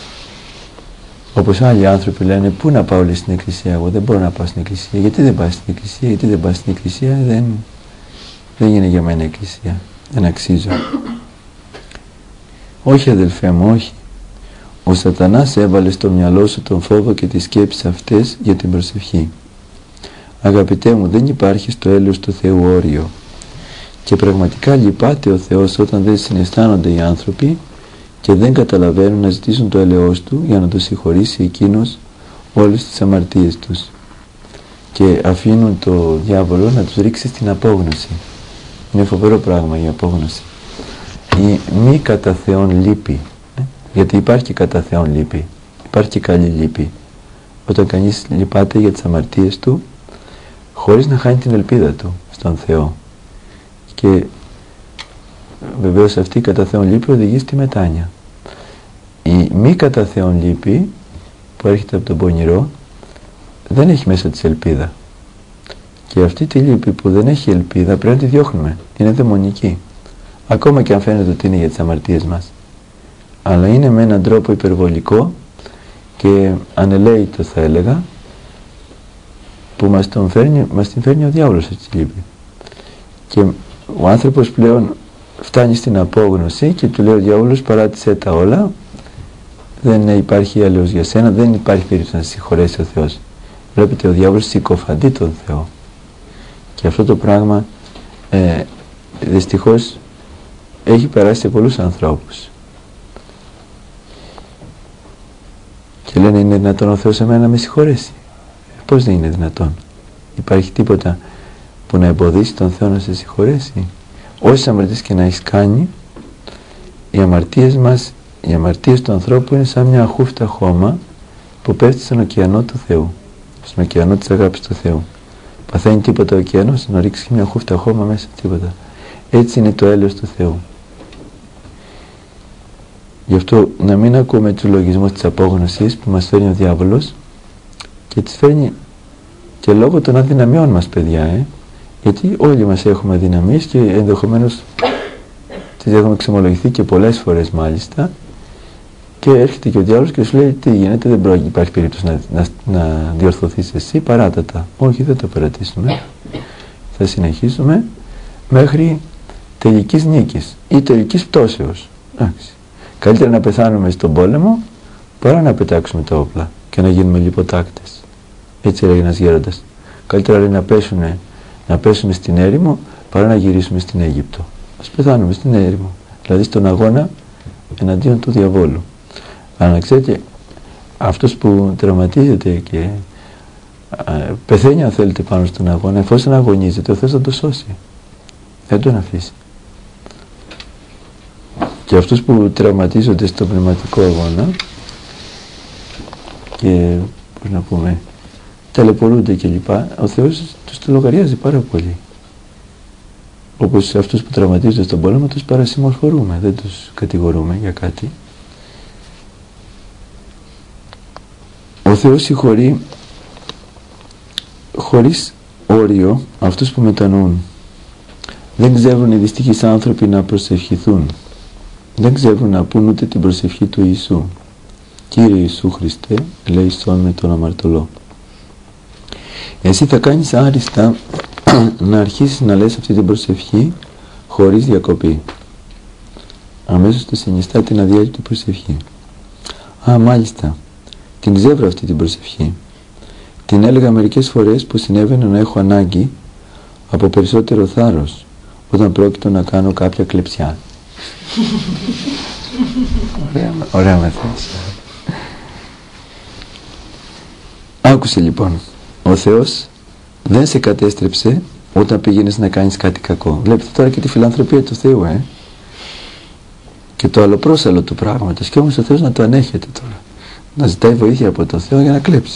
Όπως άλλοι άνθρωποι λένε: πού να πάω, λέει, στην εκκλησία? Εγώ δεν μπορώ να πάω στην εκκλησία. Γιατί δεν πας στην εκκλησία? Γιατί δεν πας στην εκκλησία? Δεν είναι για μένα εκκλησία, δεν αξίζω. Όχι, αδελφέ μου, όχι. Ο σατανάς έβαλε στο μυαλό σου τον φόβο και τις σκέψεις αυτές για την προσευχή. Αγαπητέ μου, δεν υπάρχει στο έλεος του Θεού όριο. Και πραγματικά λυπάται ο Θεός όταν δεν συναισθάνονται οι άνθρωποι και δεν καταλαβαίνουν να ζητήσουν το έλεος Του για να το συγχωρήσει εκείνος όλες τις αμαρτίες τους. Και αφήνουν το διάβολο να τους ρίξει στην απόγνωση. Είναι φοβερό πράγμα η απόγνωση. Η μη κατά Θεόν λύπη. Γιατί υπάρχει και κατά Θεόν λύπη. Υπάρχει και καλή λύπη. Όταν κανείς λυπάται για τις αμαρτίες του, χωρίς να χάνει την ελπίδα του στον Θεό. Και βεβαίως αυτή η κατά Θεόν λύπη οδηγεί στη μετάνοια. Η μη κατά Θεόν λύπη που έρχεται από τον πονηρό δεν έχει μέσα της ελπίδα. Και αυτή τη λύπη που δεν έχει ελπίδα πρέπει να τη διώχνουμε. Είναι δαιμονική. Ακόμα και αν φαίνεται ότι είναι για τις αμαρτίες μας. Αλλά είναι με έναν τρόπο υπερβολικό και ανελαίητο, θα έλεγα, που μας την φέρνει ο διάβολος αυτή τη λύπη. Και ο άνθρωπος πλέον φτάνει στην απόγνωση και του λέει ο διάβολος: παράτησέ τα όλα, δεν υπάρχει έλεος για σένα, δεν υπάρχει περίπτωση να συγχωρέσει ο Θεός. Βλέπετε, ο διάβολος συκοφαντεί τον Θεό. Και αυτό το πράγμα δυστυχώς έχει περάσει σε πολλούς ανθρώπους. Και λένε: είναι δυνατόν ο Θεός εμένα να με συγχωρέσει? Πώς δεν είναι δυνατόν? Υπάρχει τίποτα που να εμποδίσει τον Θεό να σε συγχωρέσει? Όσες αμαρτίες και να έχεις κάνει, οι αμαρτίες μας, οι αμαρτίες του ανθρώπου είναι σαν μια αχούφτα χώμα που πέφτει στον ωκεανό του Θεού, στον ωκεανό της αγάπης του Θεού. Παθαίνει τίποτα ο ωκεανός, να ρίξει μια αχούφτα χώμα μέσα, τίποτα. Έτσι είναι το έλεος του Θεού. Γι' αυτό να μην ακούμε τους λογισμούς της απόγνωσης που μας φέρνει ο διάβολος, και τις φέρνει και λόγω των αδυναμιών μας, παιδιά, γιατί όλοι μας έχουμε αδυναμίες και ενδεχομένως τις έχουμε εξομολογηθεί και πολλές φορές μάλιστα, και έρχεται και ο διάβολος και σου λέει: τι γίνεται, δεν υπάρχει περίπτωση να διορθωθείς εσύ, παράτα τα. Όχι, δεν το παρατήσουμε. θα συνεχίσουμε μέχρι τελικής νίκης ή τελικής πτώσεως. Καλύτερα να πεθάνουμε στον πόλεμο παρά να πετάξουμε τα όπλα και να γίνουμε λιποτάκτες. Έτσι έλεγε ένας γέροντας. Καλύτερα λέει να πέσουμε στην έρημο παρά να γυρίσουμε στην Αίγυπτο. Ας πεθάνουμε στην έρημο, δηλαδή στον αγώνα εναντίον του διαβόλου. Αλλά να ξέρετε, αυτός που τραυματίζεται και πεθαίνει αν θέλετε πάνω στον αγώνα, εφόσον αγωνίζεται, ο Θεός θα το σώσει, δεν τον αφήσει. Και αυτούς που τραυματίζονται στον πνευματικό αγώνα και πώς να πούμε, ταλαιπωρούνται κλπ, ο Θεός τους το λογαριάζει πάρα πολύ. Όπως αυτούς που τραυματίζονται στον πόλεμο τους παρασημοφορούμε, δεν τους κατηγορούμε για κάτι. Ο Θεός συγχωρεί χωρίς όριο αυτούς που μετανοούν. Δεν ξέρουν οι δυστυχείς άνθρωποι να προσευχηθούν. Δεν ξέρουν να πούν ούτε την προσευχή του Ιησού. Κύριε Ιησού Χριστέ, ελέησόν με τον αμαρτωλό. Εσύ θα κάνεις άριστα να αρχίσεις να λες αυτή την προσευχή χωρίς διακοπή. Αμέσως το συνιστά την αδιάκριτη προσευχή. Μάλιστα, την ξέρω αυτή την προσευχή. Την έλεγα μερικές φορές που συνέβαινε να έχω ανάγκη από περισσότερο θάρρος όταν πρόκειτο να κάνω κάποια κλεψιά. Ωραία μεθές. Άκουσε λοιπόν, ο Θεός δεν σε κατέστρεψε όταν πήγαινες να κάνεις κάτι κακό. Βλέπετε τώρα και τη φιλανθρωπία του Θεού, και το αλλοπρόσαλλο του πράγματος. Και όμως ο Θεός να το ανέχεται τώρα, να ζητάει βοήθεια από τον Θεό για να κλέψει.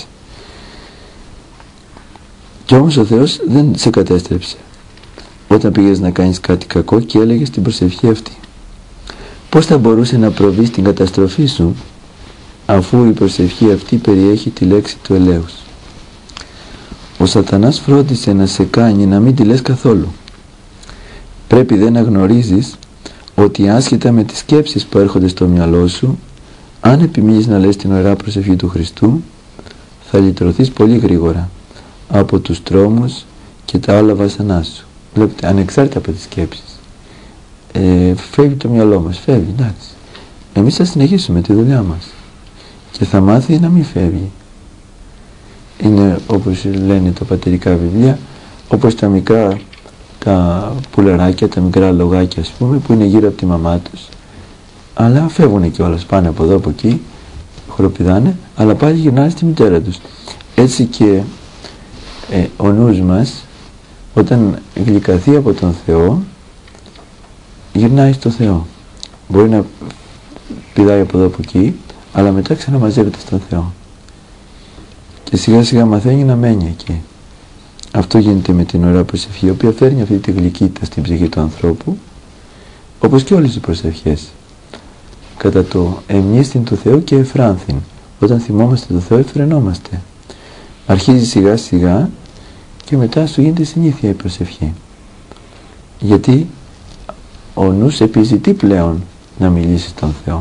Και όμως ο Θεός δεν σε κατέστρεψε όταν πήγες να κάνεις κάτι κακό και έλεγες την προσευχή αυτή. Πώς θα μπορούσε να προβεί στην καταστροφή σου αφού η προσευχή αυτή περιέχει τη λέξη του ελέους? Ο Σατανάς φρόντισε να σε κάνει να μην τη λες καθόλου. Πρέπει δεν να γνωρίζεις ότι άσχετα με τις σκέψεις που έρχονται στο μυαλό σου, αν επιμείνεις να λες την ωραία προσευχή του Χριστού, θα λυτρωθείς πολύ γρήγορα από τους τρόμους και τα άλλα βασανά σου. Βλέπετε, ανεξάρτητα από τις σκέψεις, φεύγει το μυαλό μας, φεύγει, εντάξει. Εμείς θα συνεχίσουμε τη δουλειά μας και θα μάθει να μην φεύγει. Είναι, όπως λένε τα πατερικά βιβλία, όπως τα μικρά τα πουλεράκια, τα μικρά λογάκια ας πούμε, που είναι γύρω από τη μαμά τους, αλλά φεύγουν κιόλας, πάνε από εδώ από εκεί, χοροπηδάνε, αλλά πάλι γυρνάνε στη μητέρα τους. Έτσι και ο νους μας, όταν γλυκαθεί από τον Θεό, γυρνάει στο Θεό. Μπορεί να πηδάει από εδώ από εκεί, αλλά μετά ξαναμαζεύεται στον Θεό. Και σιγά σιγά μαθαίνει να μένει εκεί. Αυτό γίνεται με την ωραία προσευχή, η οποία φέρνει αυτή τη γλυκύτητα στην ψυχή του ανθρώπου, όπως και όλες οι προσευχές. Κατά το εμνίστην του Θεού και εφράνθην. Όταν θυμόμαστε το Θεό, εφρενόμαστε. Αρχίζει σιγά σιγά και μετά σου γίνεται συνήθεια η προσευχή. Γιατί ο νους επιζητεί πλέον να μιλήσει στον Θεό.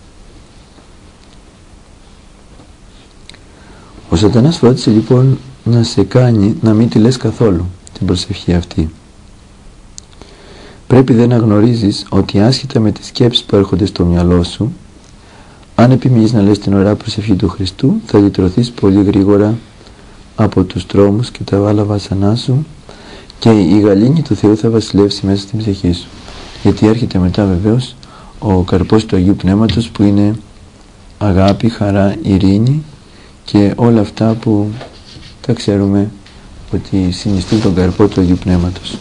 Ο Σατανάς φρόντισε λοιπόν να σε κάνει να μην τη λες καθόλου την προσευχή αυτή. Πρέπει δεν να γνωρίζεις ότι άσχετα με τις σκέψεις που έρχονται στο μυαλό σου, αν επιμείνεις να λες την ωραία προσευχή του Χριστού, θα λυτρωθείς πολύ γρήγορα από τους τρόμους και τα άλλα βάσανά σου και η γαλήνη του Θεού θα βασιλεύσει μέσα στην ψυχή σου. Γιατί έρχεται μετά βεβαίως ο καρπός του Αγίου Πνεύματος, που είναι αγάπη, χαρά, ειρήνη και όλα αυτά που τα ξέρουμε ότι συνιστούν τον καρπό του Αγίου Πνεύματος.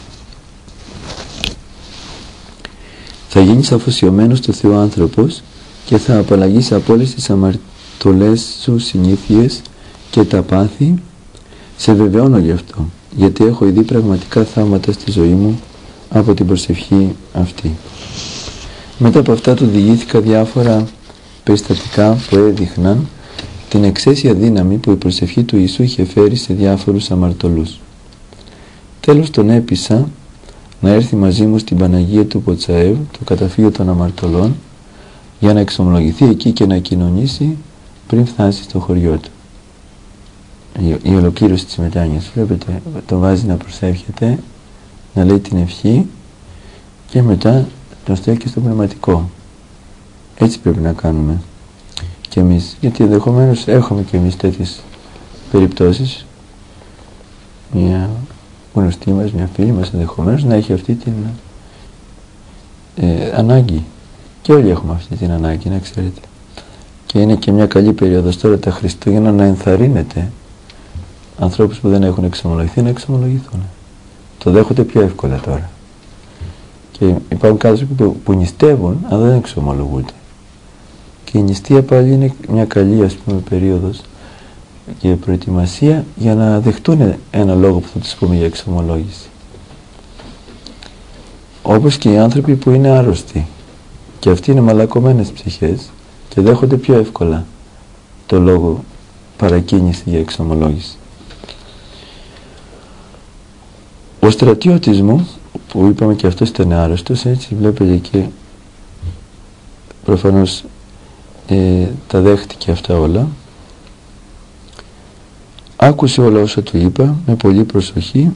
Θα γίνεις αφοσιωμένος στο Θεό άνθρωπος και θα απαλλαγείς από όλες τις αμαρτωλές σου συνήθειες και τα πάθη. Σε βεβαιώνω γι' αυτό, γιατί έχω δει πραγματικά θαύματα στη ζωή μου από την προσευχή αυτή. Μετά από αυτά του διηγήθηκα διάφορα περιστατικά που έδειχναν την εξαίσια δύναμη που η προσευχή του Ιησού είχε φέρει σε διάφορους αμαρτωλούς. Τέλος τον έπεισα να έρθει μαζί μου στην Παναγία του Ποτσαεύ, το καταφύγιο των αμαρτωλών, για να εξομολογηθεί εκεί και να κοινωνήσει πριν φτάσει στο χωριό του. Η ολοκλήρωση της μετάνοιας, βλέπετε, το βάζει να προσεύχεται να λέει την ευχή και μετά τον στέλνει στο πνευματικό. Έτσι πρέπει να κάνουμε και εμείς, γιατί ενδεχομένως έχουμε και εμείς τέτοιες περιπτώσεις. Μια γνωστή μας, μια φίλη μας ενδεχομένως να έχει αυτή την ανάγκη, και όλοι έχουμε αυτή την ανάγκη, να ξέρετε. Και είναι και μια καλή περίοδος τώρα τα Χριστούγεννα να ενθαρρύνετε ανθρώπους που δεν έχουν εξομολογηθεί να εξομολογηθούν. Το δέχονται πιο εύκολα τώρα. Και υπάρχουν κάποιοι που νηστεύουν αλλά δεν εξομολογούνται. Και η νηστεία πάλι είναι μια καλή, ας πούμε, περίοδος και προετοιμασία για να δεχτούν ένα λόγο που θα τους πούμε για εξομολόγηση. Όπως και οι άνθρωποι που είναι άρρωστοι. Και αυτοί είναι μαλακωμένες ψυχές και δέχονται πιο εύκολα το λόγο παρακίνηση για εξομολόγηση. Ο στρατιώτης μου, που είπαμε και αυτός ήταν άρρωστος, έτσι βλέπετε και προφανώς τα δέχτηκε αυτά όλα, άκουσε όλα όσα του είπα με πολύ προσοχή,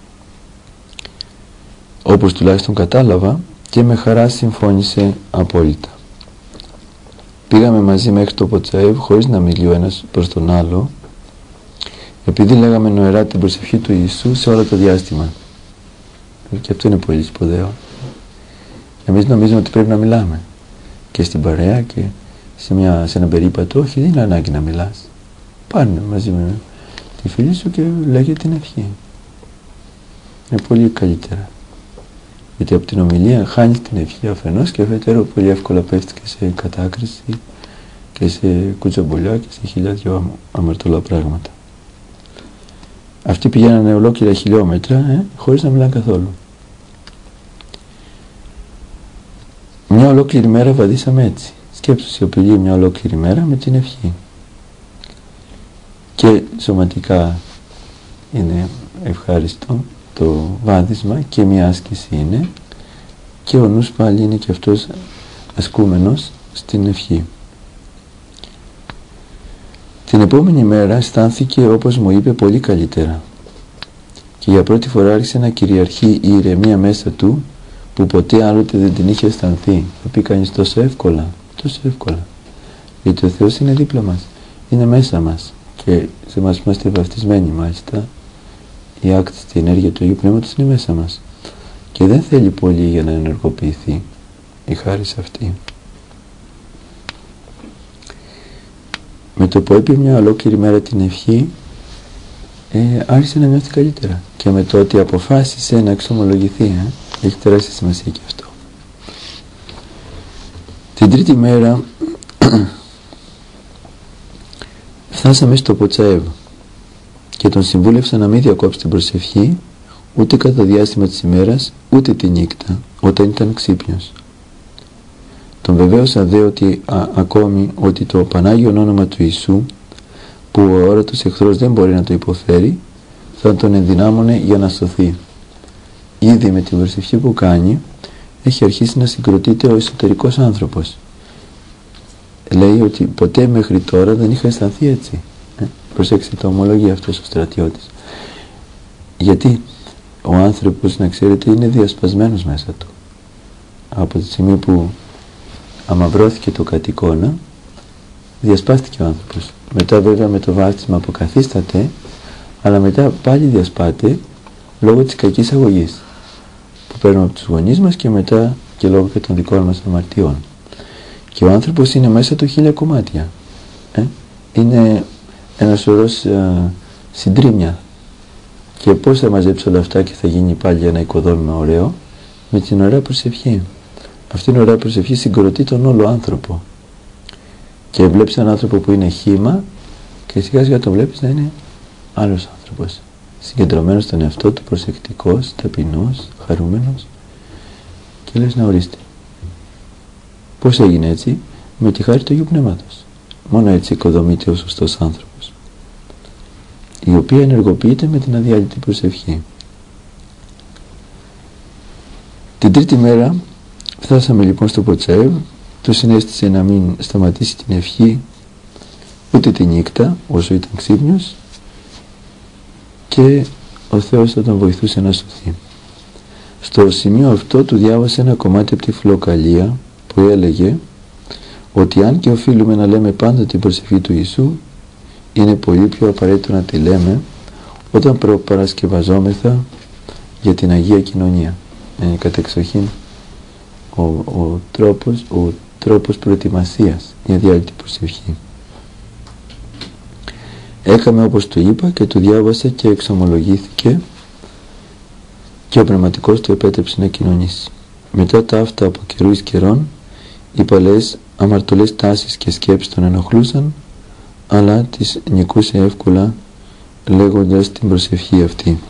όπως τουλάχιστον κατάλαβα, και με χαρά συμφώνησε απόλυτα. Πήγαμε μαζί μέχρι το Ποτσαεύ χωρίς να μιλεί ο ένας προς τον άλλο, επειδή λέγαμε νοερά την προσευχή του Ιησού σε όλο το διάστημα. Και αυτό είναι πολύ σπουδαίο. Εμείς νομίζουμε ότι πρέπει να μιλάμε και στην παρέα και σε ένα περίπατο. Όχι, δεν είναι ανάγκη να μιλάς. Πάνε μαζί με τη φίλη σου και λέγε την ευχή. Είναι πολύ καλύτερα. Γιατί από την ομιλία χάνεις την ευχή αφενός και αφετέρου πολύ εύκολα πέφτεις και σε κατάκριση και σε κουτσομπολιά και σε χιλιάδιο αμαρτωλά πράγματα. Αυτοί πηγαίνανε ολόκληρα χιλιόμετρα χωρίς να μιλάνε καθόλου. Μια ολόκληρη μέρα βαδίσαμε έτσι. Σκέψου σιωπηλή μια ολόκληρη μέρα με την ευχή. Και σωματικά είναι ευχάριστο το βάδισμα και μια άσκηση είναι, και ο νους πάλι είναι και αυτός ασκούμενος στην ευχή. Την επόμενη μέρα αισθάνθηκε, όπως μου είπε, πολύ καλύτερα και για πρώτη φορά άρχισε να κυριαρχεί η ηρεμία μέσα του που ποτέ άλλοτε δεν την είχε αισθανθεί. Θα πει κανείς τόσο εύκολα, γιατί ο Θεός είναι δίπλα μας, είναι μέσα μας και σε μας είμαστε βαφτισμένοι μάλιστα. Η άκτιστη ενέργεια του Αγίου Πνεύματος είναι μέσα μας και δεν θέλει πολύ για να ενεργοποιηθεί η χάρις αυτή. Με το που έπιε μια ολόκληρη μέρα την ευχή, άρχισε να νιώθει καλύτερα, και με το ότι αποφάσισε να εξομολογηθεί, έχει τεράστια σημασία και αυτό. Την τρίτη μέρα φτάσαμε στο Ποτσαεύ και τον συμβούλευσα να μην διακόψει την προσευχή ούτε κατά το διάστημα της ημέρας ούτε τη νύχτα όταν ήταν ξύπνιος. Τον βεβαίωσα δε ότι ακόμη ότι το Πανάγιο όνομα του Ιησού, που ο αόρατος εχθρός δεν μπορεί να το υποφέρει, θα τον ενδυνάμωνε για να σωθεί. Ήδη με την προσευχή που κάνει έχει αρχίσει να συγκροτείται ο εσωτερικός άνθρωπος. Λέει ότι ποτέ μέχρι τώρα δεν είχα αισθανθεί έτσι. Προσέξτε, το ομολογεί αυτός ο στρατιώτης. Γιατί ο άνθρωπος, να ξέρετε, είναι διασπασμένος μέσα του. Από τη στιγμή που αμαυρώθηκε το κατ' εικόνα, διασπάστηκε ο άνθρωπος. Μετά βέβαια με το βάφτισμα αποκαθίσταται, αλλά μετά πάλι διασπάται λόγω της κακής αγωγής που παίρνουμε από τους γονείς μας και μετά και λόγω και των δικών μας αμαρτιών. Και ο άνθρωπος είναι μέσα του 1000 κομμάτια. Είναι ένα σωρός συντρίμμια. Και πώς θα μαζέψει όλα αυτά και θα γίνει πάλι ένα οικοδόμημα ωραίο? Με την ωραία προσευχή. Αυτή η ωραία προσευχή συγκροτεί τον όλο άνθρωπο. Και βλέπεις έναν άνθρωπο που είναι χύμα και σιγά σιγά το βλέπεις να είναι άλλος άνθρωπος. Συγκεντρωμένος στον εαυτό του, προσεκτικός, ταπεινός, χαρούμενος. Και λες, να ορίστε. Πώς έγινε έτσι? Με τη χάρη του Αγίου Πνεύματος. Μόνο έτσι οικοδομείται ο σωστός άνθρωπος, η οποία ενεργοποιείται με την αδιάλειπτη προσευχή. Την τρίτη μέρα φτάσαμε λοιπόν στο Ποτσαεύ. Το συνέστησε να μην σταματήσει την ευχή ούτε τη νύχτα όσο ήταν ξύπνιος, και ο Θεός θα τον βοηθούσε να σωθεί. Στο σημείο αυτό του διάβασε ένα κομμάτι από τη Φιλοκαλία που έλεγε ότι αν και οφείλουμε να λέμε πάντα την προσευχή του Ιησού, είναι πολύ πιο απαραίτητο να τη λέμε όταν προπαρασκευαζόμεθα για την Αγία Κοινωνία. Είναι κατεξοχήν ο τρόπος προετοιμασίας για διάρκεια προσευχή. Έκαμε όπως του είπα και του διάβασε και εξομολογήθηκε και ο πνευματικός του επέτρεψε να κοινωνήσει. Μετά τα αυτά από καιρού εις καιρών, οι παλαιές αμαρτωλές τάσεις και σκέψεις τον ενοχλούσαν, αλλά τις νικούσε εύκολα λέγοντας την προσευχή αυτή.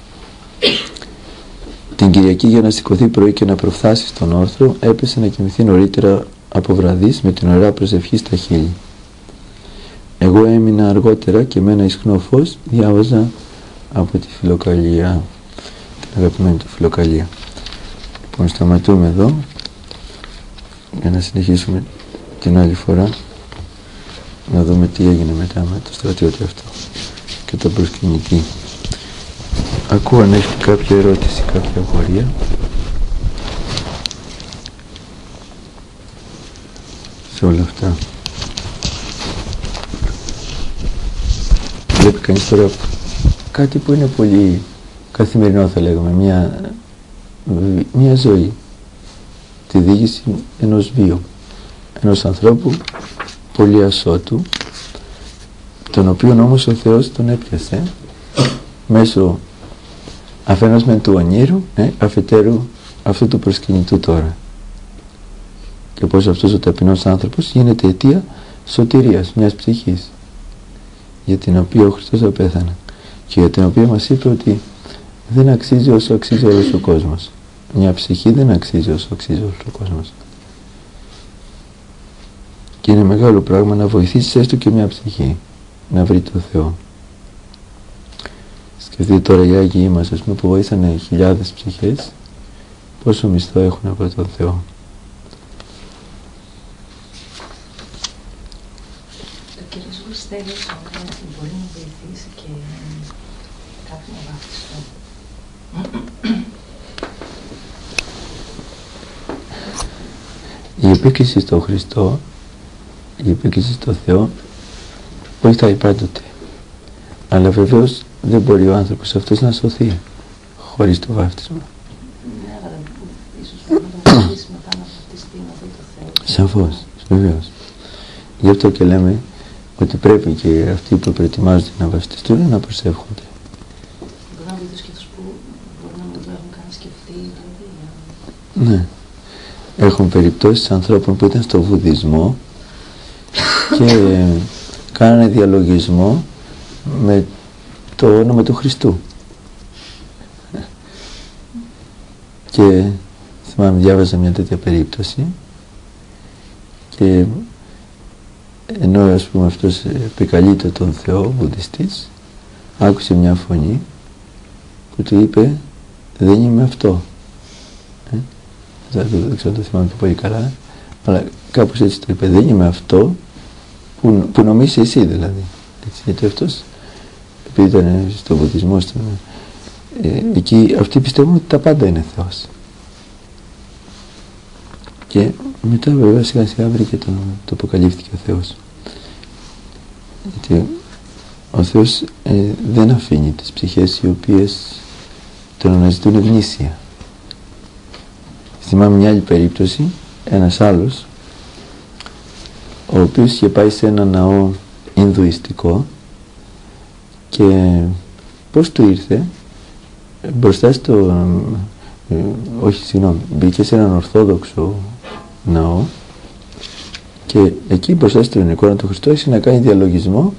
Την Κυριακή, για να σηκωθεί πρωί και να προφθάσει στον όρθρο, έπεσε να κοιμηθεί νωρίτερα από βραδύς με την ωραία προσευχή στα χείλη. Εγώ έμεινα αργότερα και με ένα ισχνό φως διάβαζα από τη Φιλοκαλία, την αγαπημένη του Φιλοκαλία. Λοιπόν, σταματούμε εδώ για να συνεχίσουμε την άλλη φορά, να δούμε τι έγινε μετά με το στρατιώτη αυτό και το προσκυνητή. Ακούω αν έχει κάποια ερώτηση, κάποια απορία. Σε όλα αυτά. Βλέπει κανείς τώρα κάτι που είναι πολύ καθημερινό, θα λέγαμε, μια ζωή, τη διήγηση ενός βίου, ενός ανθρώπου πολύ ασώτου, τον οποίον όμως ο Θεός τον έπιασε μέσω αφενός με του ονείρου, αφετέρου αυτού του προσκυνητού τώρα, και πως αυτός ο ταπεινός άνθρωπος γίνεται αιτία σωτηρίας μιας ψυχής, για την οποία ο Χριστός απέθανε και για την οποία μας είπε ότι δεν αξίζει όσο αξίζει όλος ο κόσμος. Μια ψυχή δεν αξίζει όσο αξίζει όλος ο κόσμος. Και είναι μεγάλο πράγμα να βοηθήσεις έστω και μια ψυχή να βρει το Θεό. Σκεφτείτε τώρα οι Άγιοι μας, ας πούμε, που βοήθανε χιλιάδες ψυχές, πόσο μισθό έχουν από τον Θεό. Το Κύριος πιστεύει ότι μπορεί να βοηθήσει και κάποιον να βαφτιστώ. Η επίκριση στον Χριστό, η επίκριση στον Θεό βοηθάει πάντοτε, αλλά βεβαίως δεν μπορεί ο άνθρωπος αυτός να σωθεί χωρίς το βάφτισμα. Ναι, αλλά ίσως πρέπει να το βοηθήσει μετά να βαφτιστεί, να δει το Θεό. Σαφώς, βεβαίως. Γι' αυτό και λέμε ότι πρέπει και αυτοί που προετοιμάζονται να βαφτιστούν να προσεύχονται. Μπορεί να βοηθήσει και τους που μπορεί να μην το έχουν καν σκεφτεί, δηλαδή. Ναι. Έχουν περιπτώσεις ανθρώπων που ήταν στο βουδισμό και κάνανε διαλογισμό με το όνομα του Χριστού. Και θυμάμαι, διάβαζα μια τέτοια περίπτωση και ενώ, ας πούμε, αυτός επικαλείται τον Θεό, ο βουδιστής, άκουσε μια φωνή που του είπε δεν είμαι αυτό. Δεν ξέρω, το θυμάμαι και πολύ καλά, αλλά κάπως έτσι το είπε, δεν είμαι αυτό που νομίζεις εσύ, δηλαδή. Έτσι, γιατί αυτός, επειδή ήταν στο βουδισμό, εκεί αυτοί πιστεύουν ότι τα πάντα είναι Θεός. Και μετά βέβαια σιγά σιγά βρήκε το αποκαλύφθηκε ο Θεός. Γιατί ο Θεός δεν αφήνει τις ψυχές οι οποίες τον αναζητούν γνήσια. Θυμάμαι μια άλλη περίπτωση, ένας άλλος, ο οποίος είχε πάει σε ένα ναό Ινδουιστικό και πώς του ήρθε μπροστά στο, μπήκε σε έναν Ορθόδοξο ναό και εκεί μπροστά στην εικόνα του Χριστού άρχισε να κάνει διαλογισμό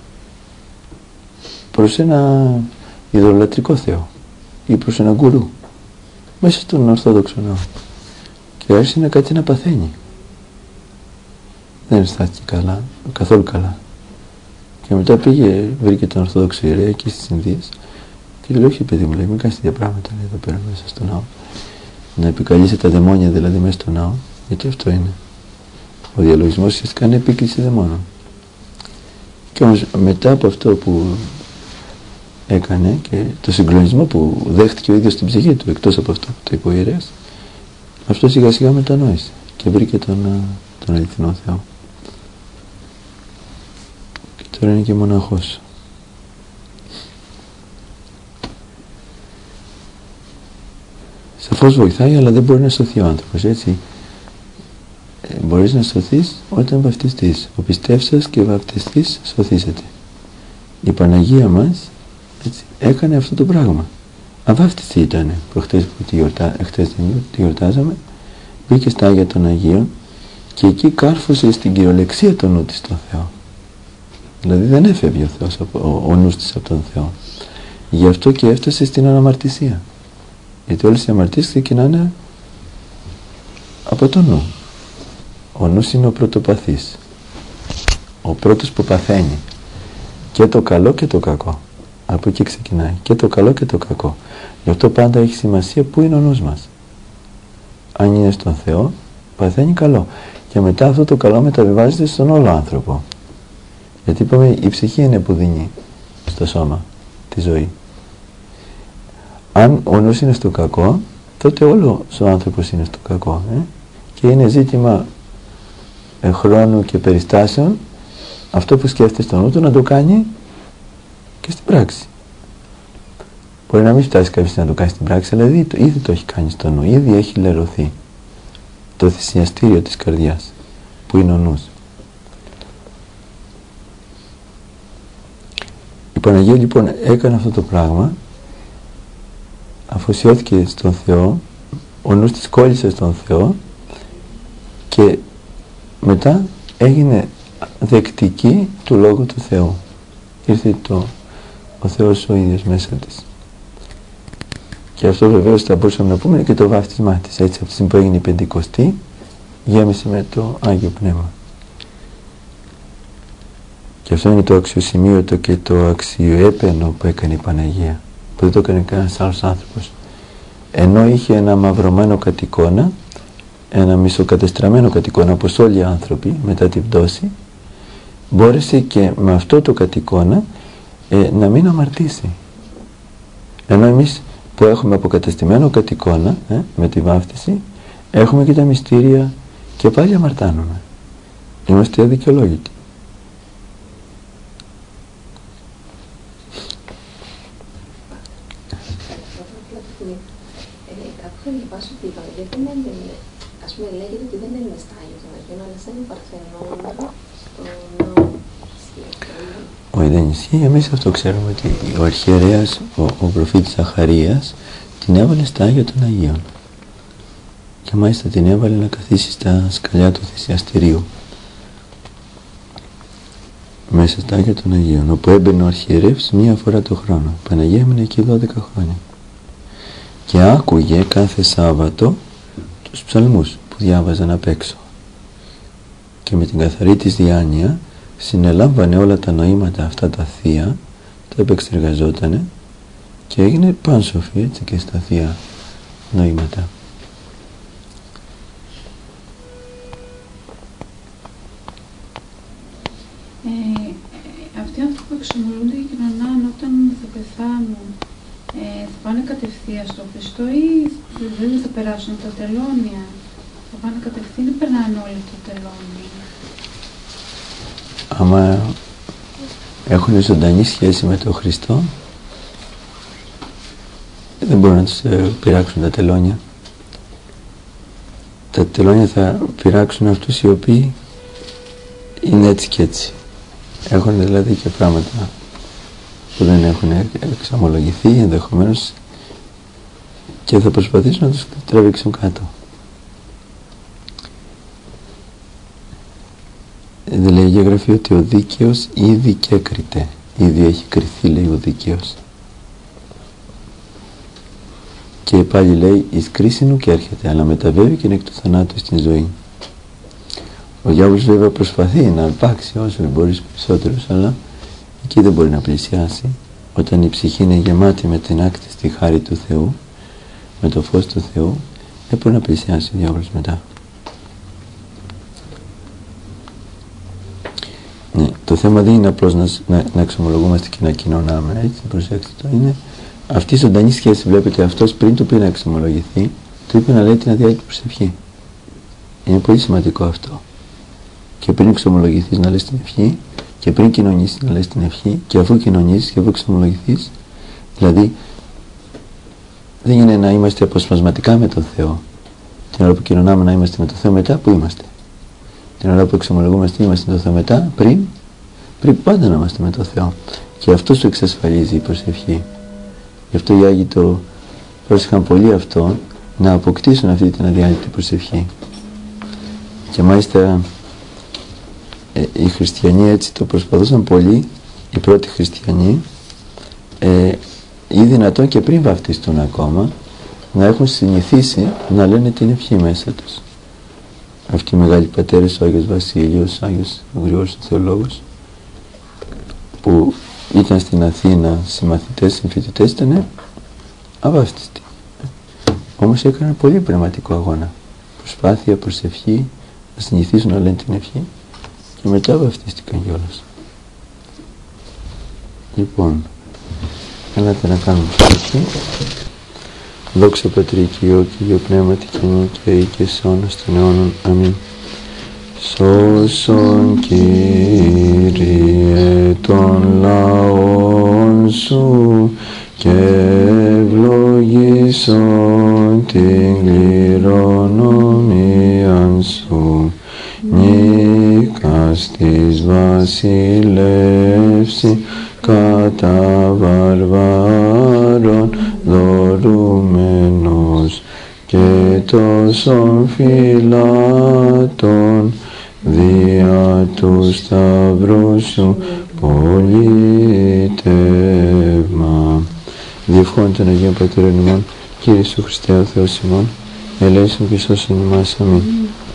προς ένα ιδωλατρικό Θεό ή προς ένα γκουρού μέσα στον Ορθόδοξο ναό και άρχισε να κάτσει να παθαίνει. Δεν αισθάνθηκε καλά, καθόλου καλά. Και μετά πήγε, βρήκε τον Ορθόδοξο ιερέα εκεί στις Ινδίες και λέει, όχι παιδί μου, λέει, μην κάνεις τέτοια πράγματα εδώ πέρα μέσα στο ναό. Να επικαλείσαι τα δαιμόνια δηλαδή μέσα στο ναό, γιατί αυτό είναι. Ο διαλογισμός ουσιαστικά είναι επίκληση δαιμόνων. Και όμως μετά από αυτό που έκανε και το συγκλονισμό που δέχτηκε ο ίδιος στην ψυχή του, εκτός από αυτό που το είπε ο ιερέας, αυτό σιγά σιγά μετανόησε και βρήκε τον αληθινό Θεό. Και τώρα είναι και μοναχός. Σαφώς βοηθάει, αλλά δεν μπορεί να σωθεί ο άνθρωπος, έτσι. Μπορείς να σωθείς όταν βαπτιστείς. Ο πιστεύσας και βαπτιστής σωθήσετε. Η Παναγία μας, έτσι, έκανε αυτό το πράγμα. Αβάφτιστη ήταν προχτές που τη γιορτάζαμε, μπήκε στα Άγια των Αγίων και εκεί κάρφωσε στην κυριολεξία το νου της στον Θεό. Δηλαδή δεν έφευγε ο Θεός, ο νους της από τον Θεό. Γι' αυτό και έφτασε στην αναμαρτησία. Γιατί όλες οι αμαρτίες ξεκινάνε από το νου. Ο νους είναι ο πρωτοπαθής, ο πρώτος που παθαίνει και το καλό και το κακό. Από εκεί ξεκινάει, και το καλό και το κακό. Γι' αυτό πάντα έχει σημασία που είναι ο νους μας. Αν είναι στον Θεό, παθαίνει καλό, και μετά αυτό το καλό μεταβιβάζεται στον όλο άνθρωπο. Γιατί είπαμε, η ψυχή είναι που δίνει στο σώμα τη ζωή. Αν ο νους είναι στο κακό, τότε όλος ο άνθρωπος είναι στο κακό, και είναι ζήτημα χρόνου και περιστάσεων αυτό που σκέφτεται στο νου του να το κάνει και στην πράξη. Μπορεί να μην φτάσει κάποιος να το κάνει στην πράξη, αλλά ήδη το έχει κάνει στο νου, ήδη έχει λερωθεί το θυσιαστήριο της καρδιάς που είναι ο νους. Η Παναγία λοιπόν έκανε αυτό το πράγμα, αφοσιώθηκε στον Θεό, ο νους της κόλλησε στον Θεό και μετά έγινε δεκτική του Λόγου του Θεού. Ήρθε ο Θεός ο ίδιος μέσα της. Και αυτό βεβαίως θα μπορούσαμε να πούμε είναι και το βάφτισμά της. Έτσι, από τη στιγμή που έγινε η Πεντηκοστή, γέμισε με το Άγιο Πνεύμα. Και αυτό είναι το αξιοσημείωτο και το αξιοέπαινο που έκανε η Παναγία, που δεν το έκανε κανένας άλλος άνθρωπος. Ενώ είχε ένα μαυρωμένο κατ' εικόνα, ένα μισοκατεστραμμένο κατ' εικόνα, όπως όλοι οι άνθρωποι μετά την πτώση, μπόρεσε και με αυτό το κατ' εικόνα να μην αμαρτήσει. Ενώ εμείς που έχουμε αποκατεστημένο κατ' εικόνα, με τη βάφτιση, έχουμε και τα μυστήρια και πάλι αμαρτάνουμε. Είμαστε αδικαιολόγητοι. Κάπου θα διαβάσω ότι η Παναγία δεν έμενε, ας πούμε λέγεται ότι δεν έμενε στα Άγια των Αγίων, αλλά σαν Παρθενώνα, όχι, δεν ισχύει. Εμείς αυτό ξέρουμε ότι ο αρχιερέας, ο προφήτης Ζαχαρίας, την έβαλε στα Άγια των Αγίων. Και μάλιστα την έβαλε να καθίσει στα σκαλιά του θυσιαστηρίου. Μέσα στα Άγια των Αγίων, όπου έμπαινε ο αρχιερεύς μία φορά το χρόνο. Η Παναγία έμεινε εκεί 12 χρόνια. Και άκουγε κάθε Σάββατο τους ψαλμούς που διάβαζαν απ' έξω. Και με την καθαρή της διάνοια συνελάμβανε όλα τα νοήματα αυτά τα θεία, τα επεξεργαζότανε και έγινε πάνσοφη, έτσι, και στα θεία νοήματα. Αυτοί οι άνθρωποι που εξομολογούνται και κοινωνάνε όταν θα πεθάνουν, θα πάνε κατευθείαν στο Χριστό ή δεν θα περάσουν τα τελώνια? Θα πάνε κατευθείαν ή περνάνε όλοι τα τελώνια? Άμα έχουν ζωντανή σχέση με τον Χριστό, δεν μπορούν να τους πειράξουν τα τελώνια. Τα τελώνια θα πειράξουν αυτούς οι οποίοι είναι έτσι και έτσι. Έχουν δηλαδή και πράγματα που δεν έχουν εξομολογηθεί ενδεχομένως και θα προσπαθήσουν να τους τραβήξουν κάτω. Δεν λέει η Γραφή ότι ο δίκαιος ήδη και έκριται. Ήδη έχει κριθεί, λέει, ο δίκαιος. Και πάλι λέει εις κρίσινου και έρχεται, αλλά μεταβαίνει και είναι εκ του θανάτου στην ζωή. Ο διάβολος βέβαια προσπαθεί να αρπάξει όσο μπορεί περισσότερους, αλλά εκεί δεν μπορεί να πλησιάσει. Όταν η ψυχή είναι γεμάτη με την άκτιστη χάρη του Θεού, με το φως του Θεού, δεν μπορεί να πλησιάσει ο διάβολος μετά. Ναι. το θέμα δεν είναι απλώς να εξομολογούμαστε και να κοινωνάμε, έτσι, προσέξτε το, είναι αυτή η ζωντανή σχέση. Βλέπετε, αυτός πριν του πει να εξομολογηθεί, του είπε να λέει την αδιάλειπτη προσευχή. Είναι πολύ σημαντικό αυτό. Και πριν εξομολογηθείς να λες την ευχή, και πριν κοινωνήσεις να λες την ευχή, και αφού κοινωνήσεις και αφού εξομολογηθείς. Δηλαδή, δεν είναι να είμαστε αποσπασματικά με τον Θεό. Την ώρα που κοινωνάμε να είμαστε με τον Θεό, μετά που είμαστε. Την ώρα που εξομολογούμαστε είμαστε με τον Θεό, μετά, πριν πάντα να είμαστε με τον Θεό. Και αυτό σου εξασφαλίζει η προσευχή. Γι' αυτό οι Άγιοι το πρόσεχαν πολύ αυτό, να αποκτήσουν αυτή την αδιάλειπτη προσευχή. Και μάλιστα οι χριστιανοί έτσι το προσπαθούσαν πολύ, οι πρώτοι χριστιανοί, ή δυνατόν και πριν βαφτιστούν ακόμα, να έχουν συνηθίσει να λένε την ευχή μέσα τους. Αυτοί οι μεγάλοι πατέρες, ο Άγιος Βασίλειος, ο Άγιος Γρηγόρης ο Θεολόγος, που ήταν στην Αθήνα συμμαθητές, συμφοιτητές, ήταν αβάφτιστοι. Όμως έκαναν πολύ πνευματικό αγώνα. Προσπάθεια, προσευχή, να συνηθίσουν να λένε την ευχή και μετά βαφτίστηκαν κιόλας. Λοιπόν, έλατε να κάνουμε προσευχή. Δόξα Πατρί και Υιό και Υιό Πνεύματι και νου και αεί και σε αιώνας των αιώνων. Αμήν. Σώσον Κύριε των λαών σου και ευλογήσον την κληρονομίαν σου. Νίκας της βασιλεύση κατά βαρβάρων δωρούμενος και τόσων φυλάτων δια του σταυρού σου πολιτεύμα. Διευχών των Αγίων Πατέρων ημών, Κύριε Ιησού Χριστέ ο Θεός ημών, ελέησον και σώσον ημάς. Αμήν.